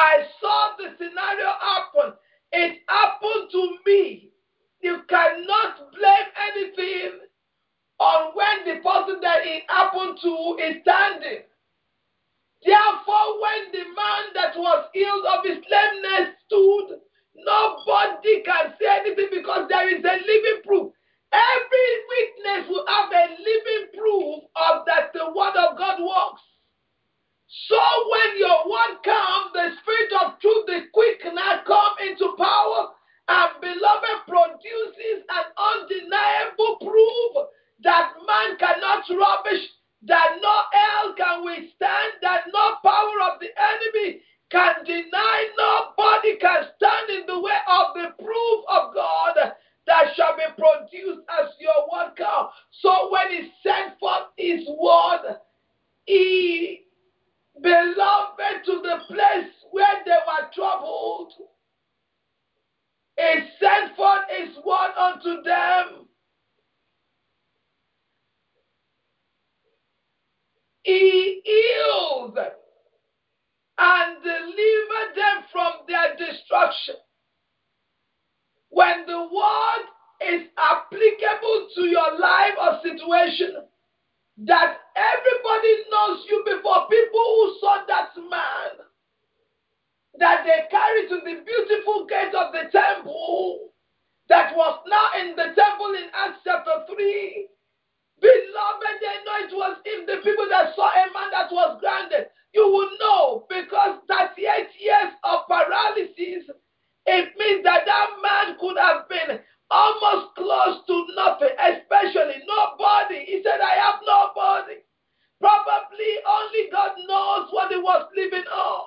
I saw the scenario happen. It happened to me. You cannot blame anything on when the person that it happened to is standing. Therefore, when the man that was healed of his lameness stood, nobody can say anything because there is a living proof. Every witness will have a living proof of that the word of God works. So when your word comes, the Spirit of truth, the quickener, come into power, and beloved produces an undeniable proof that man cannot rubbish, that no hell can withstand, that no power of the enemy can deny, nobody can stand in the way of the proof of God that shall be produced as your word comes. So when he sent forth his word, he, beloved, to the place where they were troubled, he sent forth his word unto them. He healed and delivered them from their destruction. When the word is applicable to your life or situation, that everybody knows you before, people who saw that man, that they carried to the beautiful gate of the temple, that was now in the temple in Acts chapter three. Beloved, they know it was him. The people that saw a man that was grounded, you will know, because thirty-eight years of paralysis, it means that that man could have been almost close to nothing, especially nobody. He said, I have nobody. Probably only God knows what he was living on.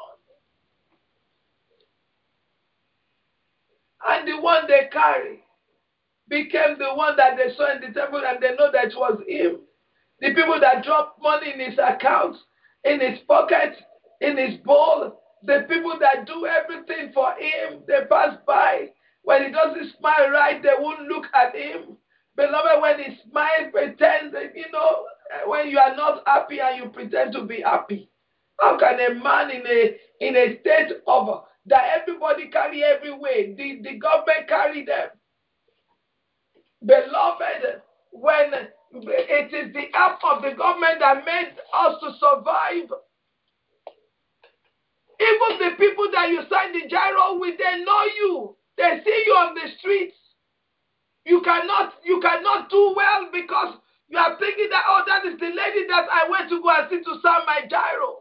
And the one they carry became the one that they saw in the temple, and they know that it was him. The people that dropped money in his account, in his pocket, in his bowl, the people that do everything for him, they pass by. When he doesn't smile right, they won't look at him. Beloved, when he smiles, pretend, you know, when you are not happy and you pretend to be happy. How can a man in a in a state of that everybody carry everywhere, the, the government carry them? Beloved, when it is the help of the government that made us to survive, even the people that you sign the gyro with, they know you. They see you on the streets. You cannot, you cannot do well because you are thinking that, oh, that is the lady that I went to go and see to sign my gyro.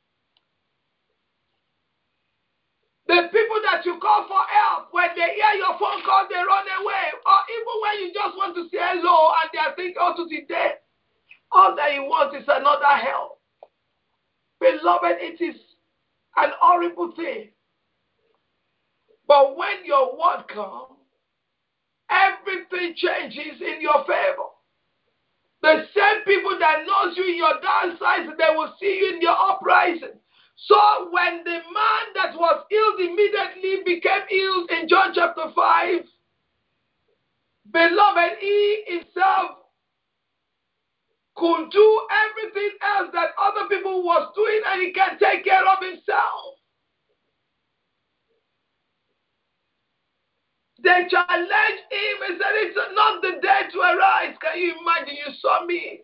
The people that you call for help, when they hear your phone call, they run away. Or even when you just want to say hello and they are thinking, oh, to the dead, all that you want is another hell. Beloved, it is an horrible thing. But when your word comes, everything changes in your favor. The same people that knows you in your downsides, they will see you in your uprising. So when the man that was healed immediately became healed in John chapter five, beloved, he himself could do everything else that other people was doing, and he can take care of himself. They challenged him and said, it's not the day to arise. Can you imagine? You saw me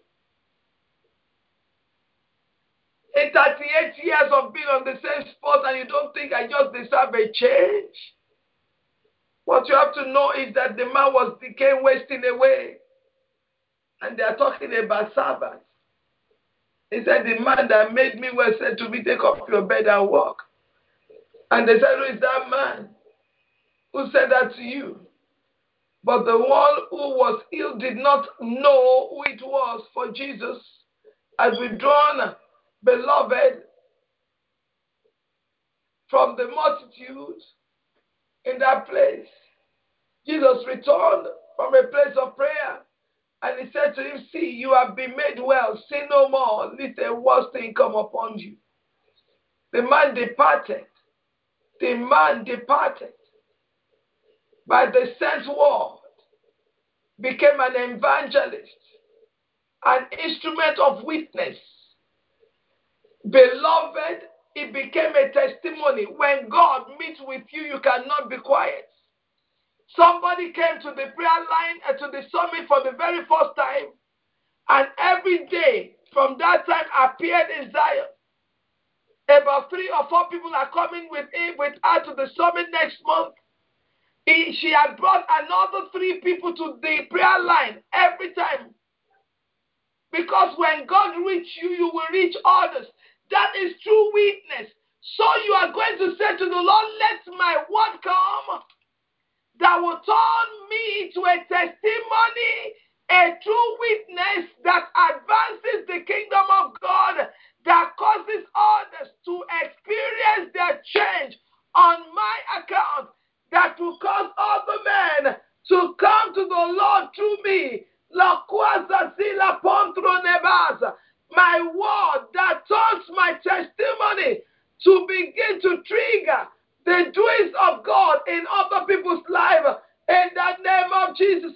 in thirty-eight years of being on the same spot, and you don't think I just deserve a change? What you have to know is that the man was became wasting away. And they are talking about Sabbath. He said, the man that made me well said to me, take up your bed and walk. And they said, who is that man? Who said that to you? But the one who was ill did not know who it was, for Jesus had withdrawn, beloved, from the multitude in that place. Jesus returned from a place of prayer, and he said to him, see, you have been made well. Sin no more, lest a worse thing come upon you. The man departed. The man departed by the sent word, became an evangelist, an instrument of witness. Beloved, it became a testimony. When God meets with you, you cannot be quiet. Somebody came to the prayer line and to the summit for the very first time, and every day from that time appeared in Zion. About three or four people are coming with him, with her to the summit next month. He, she had brought another three people to the prayer line every time. Because when God reaches you, you will reach others. That is true witness. So you are going to say to the Lord, let my word come that will turn me to a testimony, a true witness that advances the kingdom of God, that causes others to experience their change on my account, that will cause other men to come to the Lord through me. My word that turns my testimony to begin to trigger the doings of God in other people's lives. In the name of Jesus.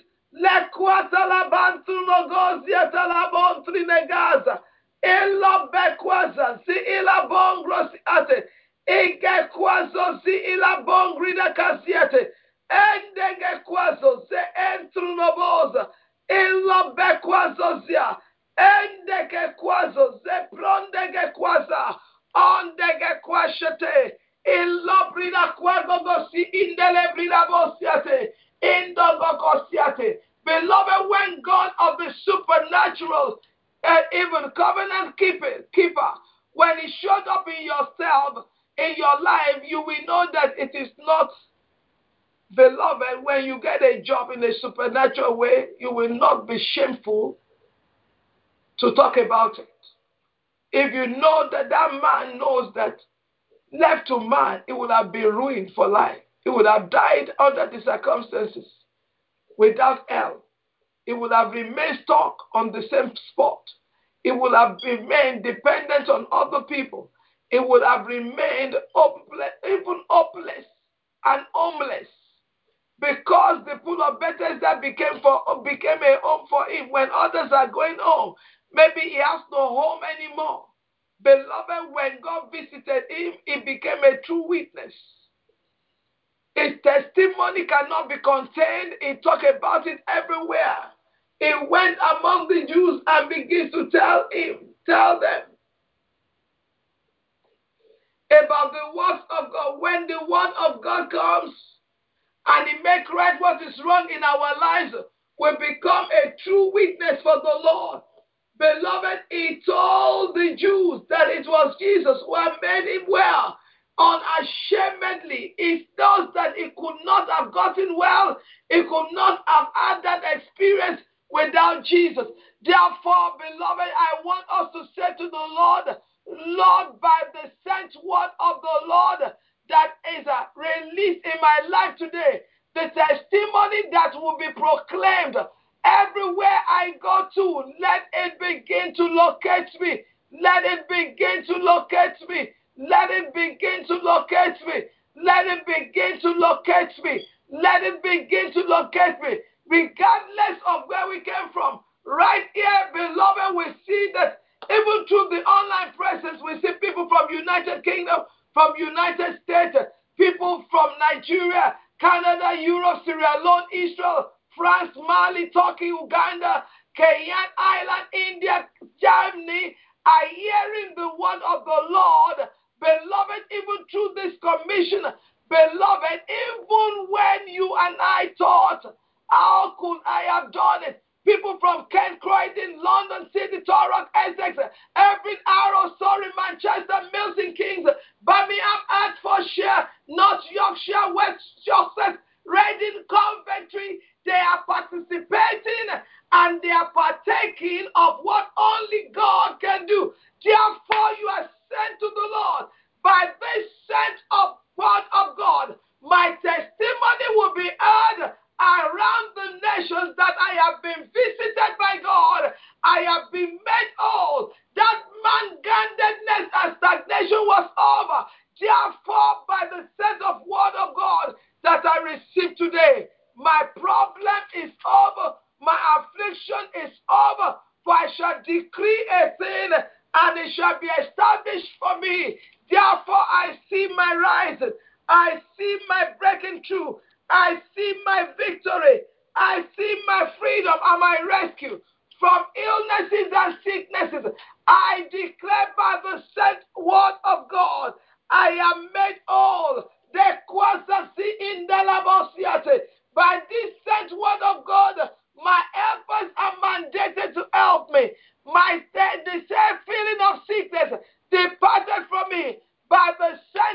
Ela bekwaza si ila bongro si ate. Ige kwazo si ila bongri da kasiate. Endege kwazo se entrunoboza. Ela bekwazo zia. Endege kwazo ze prondege kwaza. Ondege kwashate. Ila brida kwagogo si indele brida bosiate. Indogo kosiate. Beloved, when God of the supernatural and even covenant keeper, keeper, when he showed up in yourself, in your life, you will know that it is not, beloved, when you get a job in a supernatural way, you will not be shameful to talk about it. If you know that that man knows that left to man, it would have been ruined for life. It would have died under the circumstances without help. It would have remained stuck on the same spot. It would have remained dependent on other people. It would have remained hopeless, even hopeless and homeless, because the pool of Bethesda became for became a home for him. When others are going home, maybe he has no home anymore. Beloved, when God visited him, he became a true witness. His testimony cannot be contained. He talked about it everywhere. He went among the Jews and begins to tell him, tell them about the words of God. When the word of God comes and he makes right what is wrong in our lives, we become a true witness for the Lord. Beloved, he told the Jews that it was Jesus who had made him well. Unashamedly, it knows that he could not have gotten well. He could not have had that experience without Jesus. Therefore, beloved, I want us to say to the Lord, Lord, by the sent word of the Lord that is uh, released in my life today, the testimony that will be proclaimed everywhere I go to, let it begin to locate me. Let it begin to locate me. Let it begin to locate me. Let it begin to locate me. Let it begin to locate me. Regardless of where we came from. Right here, beloved, we see that even through the online presence, we see people from United Kingdom, from United States, people from Nigeria, Canada, Europe, Sierra Leone, Israel, France, Mali, Turkey, Uganda, Cayman Island, India, Germany, are hearing the word of the Lord. Beloved, even through this commission, beloved, even when you and I thought, how could I have done it? People from Kent, Croydon, London City, Torrock, Essex, Everett, Arrow, Surrey, Manchester, Milton Keynes, Birmingham, Hertfordshire, North Yorkshire, West Sussex, Reading, Coventry, they are participating and they are partaking of what only God can do. Therefore, you are sent to the Lord. By this sent of word of God, my testimony will be heard around the nations that I have been visited by God. I have been made whole. That man-gandedness and stagnation was all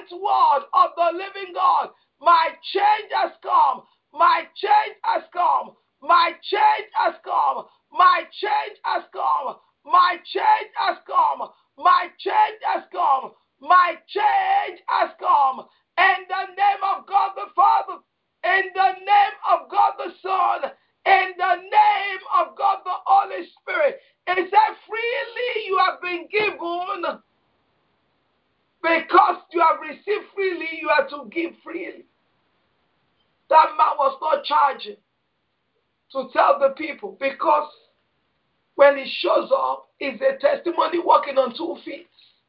sent word of the living God. My change has come. My change has come. My change has come. My change has come. My change has come. My change has come. My change has come. In the name of God the Father, in the name of God the Son, in the name of God the Holy Spirit. It said, freely you have been given. Because you have received freely, you are to give freely. That man was not charging to tell the people, because when he shows up, it's a testimony walking on two feet.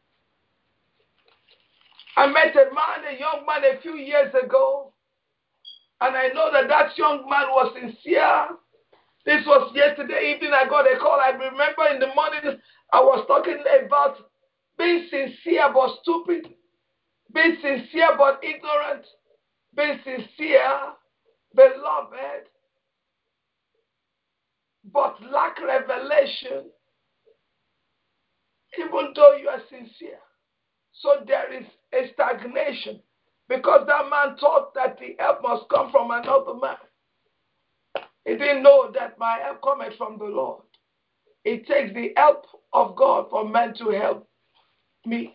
I met a man, a young man, a few years ago, and I know that that young man was sincere. This was yesterday evening. I got a call. I remember in the morning I was talking about being sincere but stupid, being sincere but ignorant, being sincere, beloved, but lack revelation, even though you are sincere. So there is a stagnation, because that man thought that the help must come from another man. He didn't know that my help cometh from the Lord. It takes the help of God for man to help me.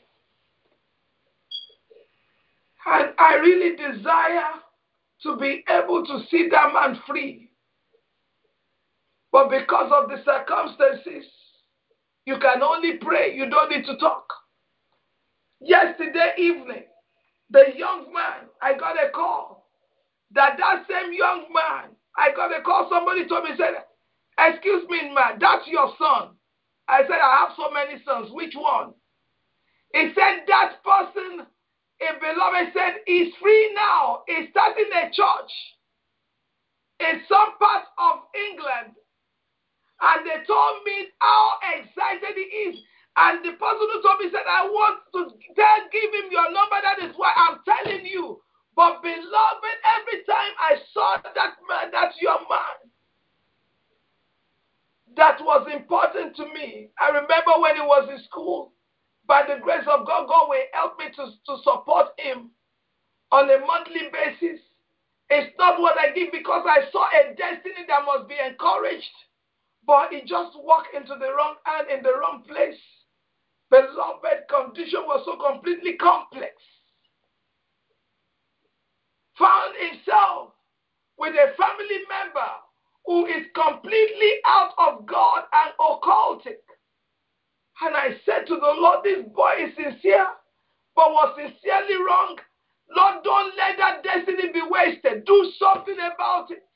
And I really desire to be able to see that man free. But because of the circumstances, you can only pray. You don't need to talk. Yesterday evening, the young man, I got a call. That that same young man, I got a call. Somebody told me, said, excuse me, man, that's your son. I said, I have so many sons. Which one? He said, that person, a beloved, said, he's free now. He's starting a church in some part of England. And they told me how excited he is. And the person who told me said, I want to tell, give him your number. That is why I'm telling you. But beloved, every time I saw that man, that young man, that was important to me. I remember when he was in school, by the grace of God, God will help me to, to support him on a monthly basis. It's not what I give, because I saw a destiny that must be encouraged. But he just walked into the wrong hand in the wrong place. Beloved, condition was so completely complex. Found himself with a family member who is completely out of God and occultic. And I said to the Lord, this boy is sincere, but was sincerely wrong. Lord, don't let that destiny be wasted. Do something about it.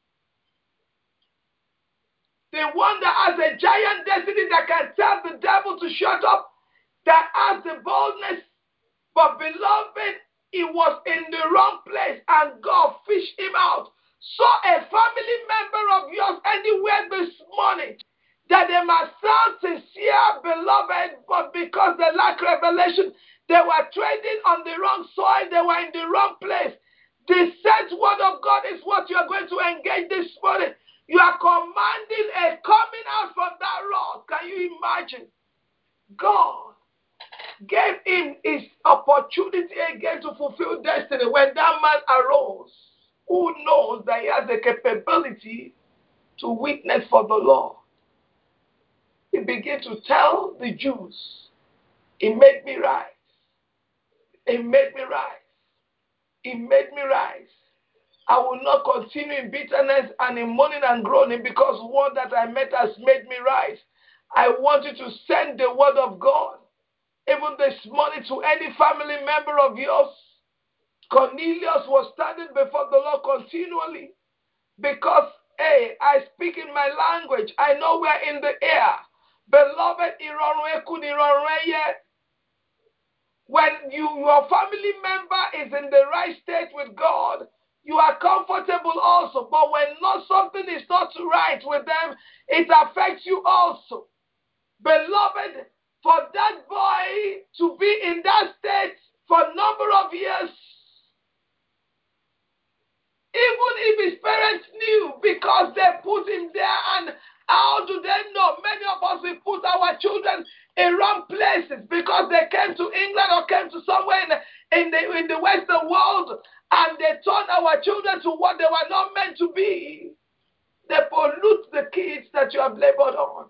The one that has a giant destiny that can tell the devil to shut up, that has the boldness. But beloved, he was in the wrong place and God fished him out. So a family member of yours anywhere this morning, that they must sound sincere, beloved, but because they lack revelation, they were trading on the wrong soil, they were in the wrong place. The sent word of God is what you are going to engage this morning. You are commanding a coming out from that rod. Can you imagine? God gave him his opportunity again to fulfill destiny. When that man arose, who knows that he has the capability to witness for the Lord? He began to tell the Jews, he made me rise. He made me rise. He made me rise. I will not continue in bitterness and in mourning and groaning, because one that I met has made me rise. I want you to send the word of God, even this morning, to any family member of yours. Cornelius was standing before the Lord continually, because, hey, I speak in my language. I know we're in the air. Beloved, when you, your family member is in the right state with God, you are comfortable also. But when not something is not right with them, it affects you also. Beloved, for that boy to be in that state for a number of years, even if his parents knew, because they put him there, and how do they know? Many of us, we put our children in wrong places because they came to England or came to somewhere in the, in the in the Western world and they turn our children to what they were not meant to be. They pollute the kids that you have labored on.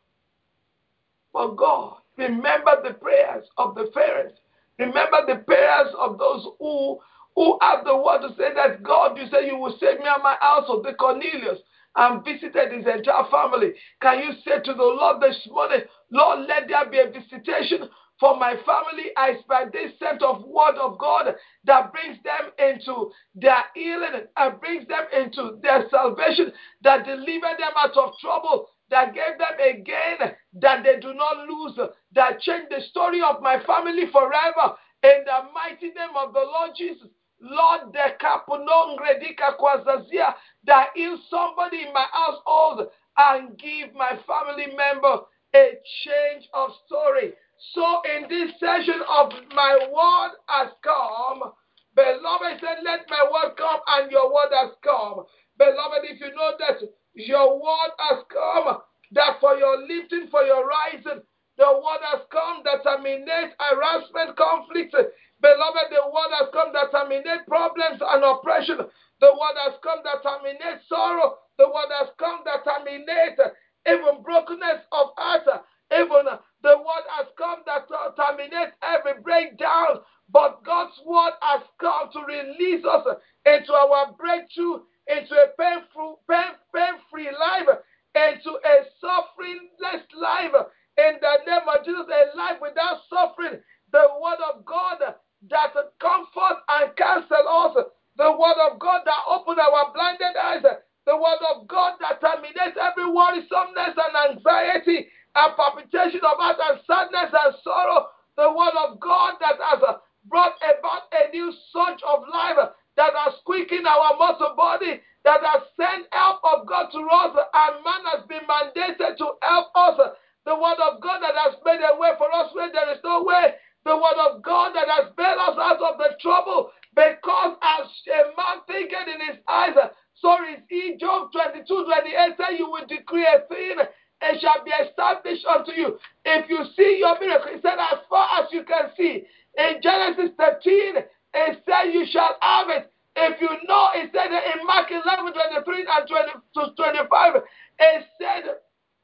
But God, remember the prayers of the parents. Remember the prayers of those who, who have the word to say that, God, you say you will save me and my household, the Cornelius, and visited his entire family. Can you say to the Lord this morning, Lord, let there be a visitation for my family as by this set of word of God that brings them into their healing and brings them into their salvation, that deliver them out of trouble, that gave them a gain that they do not lose, that changed the story of my family forever. In the mighty name of the Lord Jesus, Lord, the kapunongredika kwazazia, that heal somebody in my household and give my family member a change of story. So in this session of my word has come, beloved, said, let my word come, and your word has come. Beloved, if you know that your word has come, that for your lifting, for your rising, the word has come that terminates harassment, conflicts. Beloved, the word has come that terminates problems and oppression. The word has come that terminates sorrow. The word has come that terminates even brokenness of heart. Even the word has come that terminates every breakdown. But God's word has come to release us into our breakthrough, into a painful, pain, pain-free life, into a sufferingless life. In the name of Jesus, a life without suffering. The word of God that comforts and cancels us. The word of God that opens our blinded eyes. The word of God that terminates every worrisomeness and anxiety and palpitation of heart and sadness and sorrow. The word of God that has brought about a new surge of life, that has quickened our mortal body, that has sent help of God to us, and man has been mandated to help us. The word of God that has made a way for us where there is no way. The word of God that has bailed us out of the trouble, because as a man thinketh in his eyes, so is he. Job twenty-two twenty-eight says, you will decree a thing, it shall be established unto you. If you see your miracle, he said, as far as you can see. In Genesis thirteen, it said, you shall have it. If you know, it said in Mark eleven twenty-three and twenty to twenty-five, it said,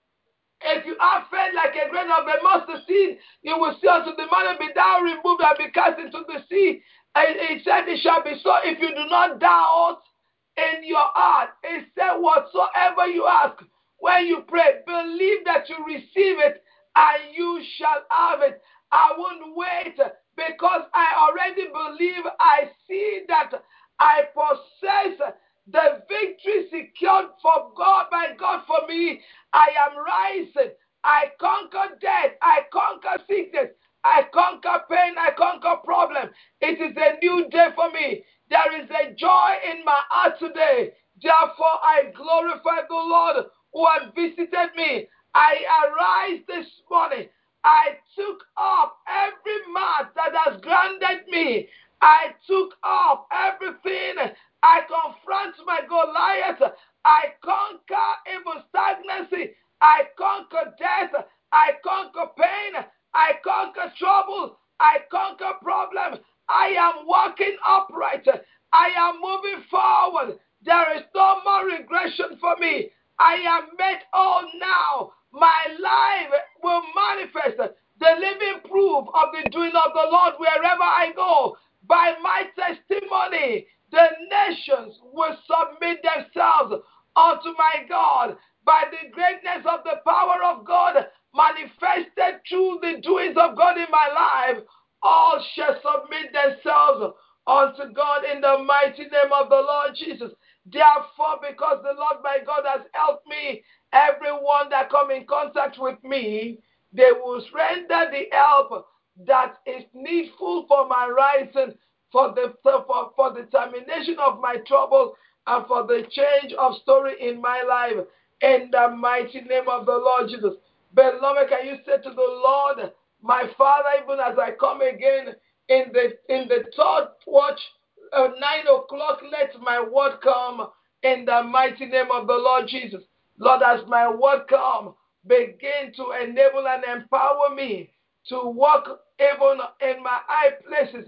if you have faith like a grain of a mustard seed, you will see unto the mountain, be thou removed and be cast into the sea. And it said, it shall be so if you do not doubt in your heart. It said, whatsoever you ask, when you pray, believe that you receive it, and you shall have it. I won't wait, because I already believe. I see that I possess the victory secured for God, by God for me. I am rising. I conquer death. I conquer sickness. I conquer pain. I conquer problem. It is a new day for me. There is a joy in my heart today. Therefore, I glorify the Lord who has visited me. I arise this morning. I took up every mat that has grounded me. I took up everything. I confront my Goliath. I conquer evil stagnancy. I conquer death. I conquer pain. I conquer trouble. I conquer problem. I am walking upright. I am moving forward. There is no more regression for me. I am made whole now. My life will manifest the living proof of the doing of the Lord wherever I go. By my testimony, the nations will submit themselves unto my God. By the greatness of the power of God manifested through the doings of God in my life, all shall submit themselves unto God in the mighty name of the Lord Jesus. Therefore, because the Lord my God has helped me, everyone that come in contact with me, they will render the help that is needful for my rising, for the for, for the termination of my trouble, and for the change of story in my life, in the mighty name of the Lord Jesus. Beloved, can you say to the Lord, my Father, even as I come again in the in the third watch, uh, nine o'clock, let my word come in the mighty name of the Lord Jesus. Lord, as my word come, begin to enable and empower me to walk even in my high places,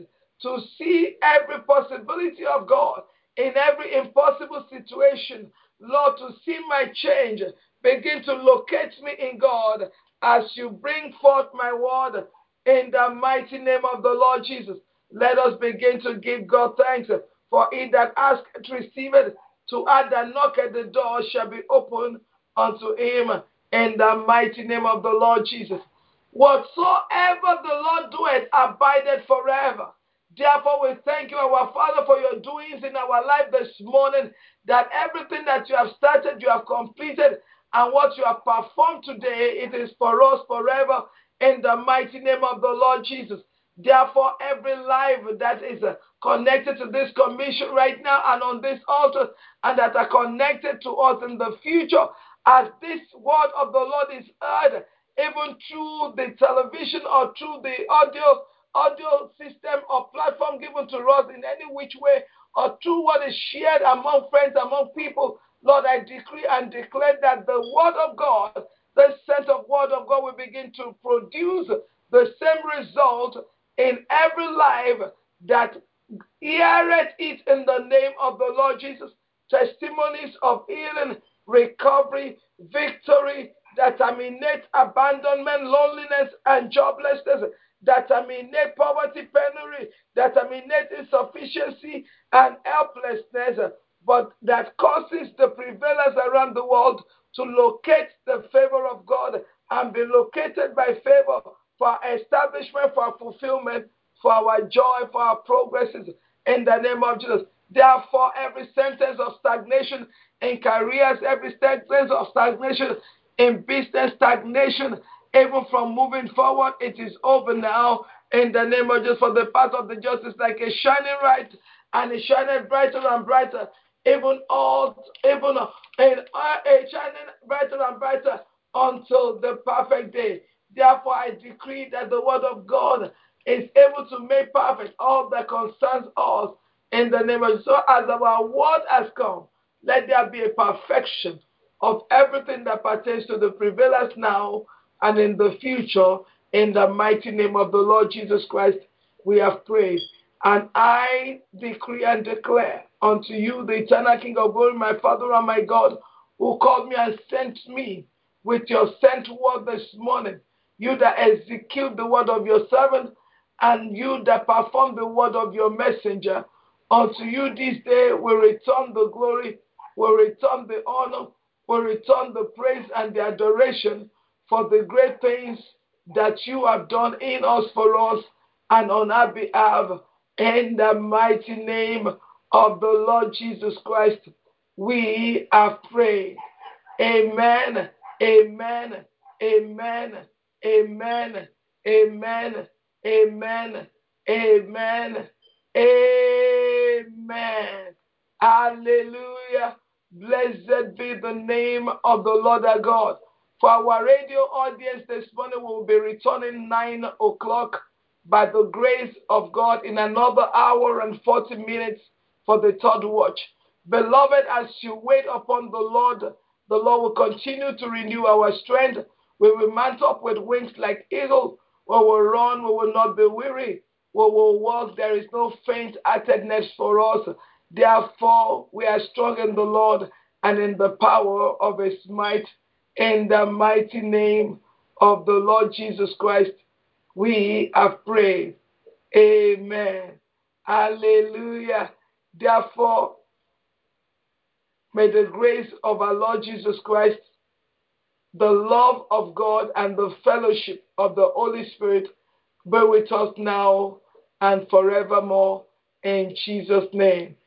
to see every possibility of God in every impossible situation. Lord, to see my change, begin to locate me in God as you bring forth my word in the mighty name of the Lord Jesus. Let us begin to give God thanks, for he that asketh receiveth, to add that knock at the door shall be opened unto him in the mighty name of the Lord Jesus. Whatsoever the Lord doeth abideth forever. Therefore, we thank you, our Father, for your doings in our life this morning, that everything that you have started, you have completed, and what you have performed today, it is for us forever in the mighty name of the Lord Jesus. Therefore, every life that is connected to this commission right now and on this altar, and that are connected to us in the future, as this word of the Lord is heard, even through the television or through the audio audio system or platform given to us in any which way, or through what is shared among friends, among people, Lord, I decree and declare that the word of God, the scent of word of God, will begin to produce the same result in every life that heareth it in the name of the Lord Jesus. Testimonies of healing, recovery, victory, that terminate abandonment, loneliness, and joblessness, that terminate poverty, penury, that terminate insufficiency and helplessness, but that causes the prevailers around the world to locate the favor of God and be located by favor for establishment, for fulfillment, for our joy, for our progresses in the name of Jesus. Therefore, every sentence of stagnation in careers, every sentence of stagnation in business, stagnation, even from moving forward, it is over now in the name of Jesus. For the path of the just is like a shining light, and it shineth brighter and brighter, even all, even in uh, a shining brighter and brighter until the perfect day. Therefore, I decree that the word of God is able to make perfect all that concerns us in the name of Jesus. So as our word has come, let there be a perfection of everything that pertains to the prevailers now and in the future. In the mighty name of the Lord Jesus Christ, we have prayed. And I decree and declare unto you, the eternal King of glory, my Father and my God, who called me and sent me with your sent word this morning, you that execute the word of your servant, and you that perform the word of your messenger, unto you this day we return the glory, we return the honor, we return the praise and the adoration for the great things that you have done in us, for us, and on our behalf. In the mighty name of the Lord Jesus Christ, we have prayed. Amen, amen, amen, amen, amen, amen, amen, amen. Hallelujah. Blessed be the name of the Lord our God. For our radio audience this morning, we will be returning nine o'clock by the grace of God in another hour and forty minutes for the third watch. Beloved, as you wait upon the Lord, the Lord will continue to renew our strength. We will mount up with wings like eagle. We will run, we will not be weary. We will walk, there is no faint-heartedness for us. Therefore, we are strong in the Lord and in the power of his might. In the mighty name of the Lord Jesus Christ, we have prayed. Amen. Hallelujah. Therefore, may the grace of our Lord Jesus Christ, the love of God, and the fellowship of the Holy Spirit be with us now and forevermore. In Jesus' name.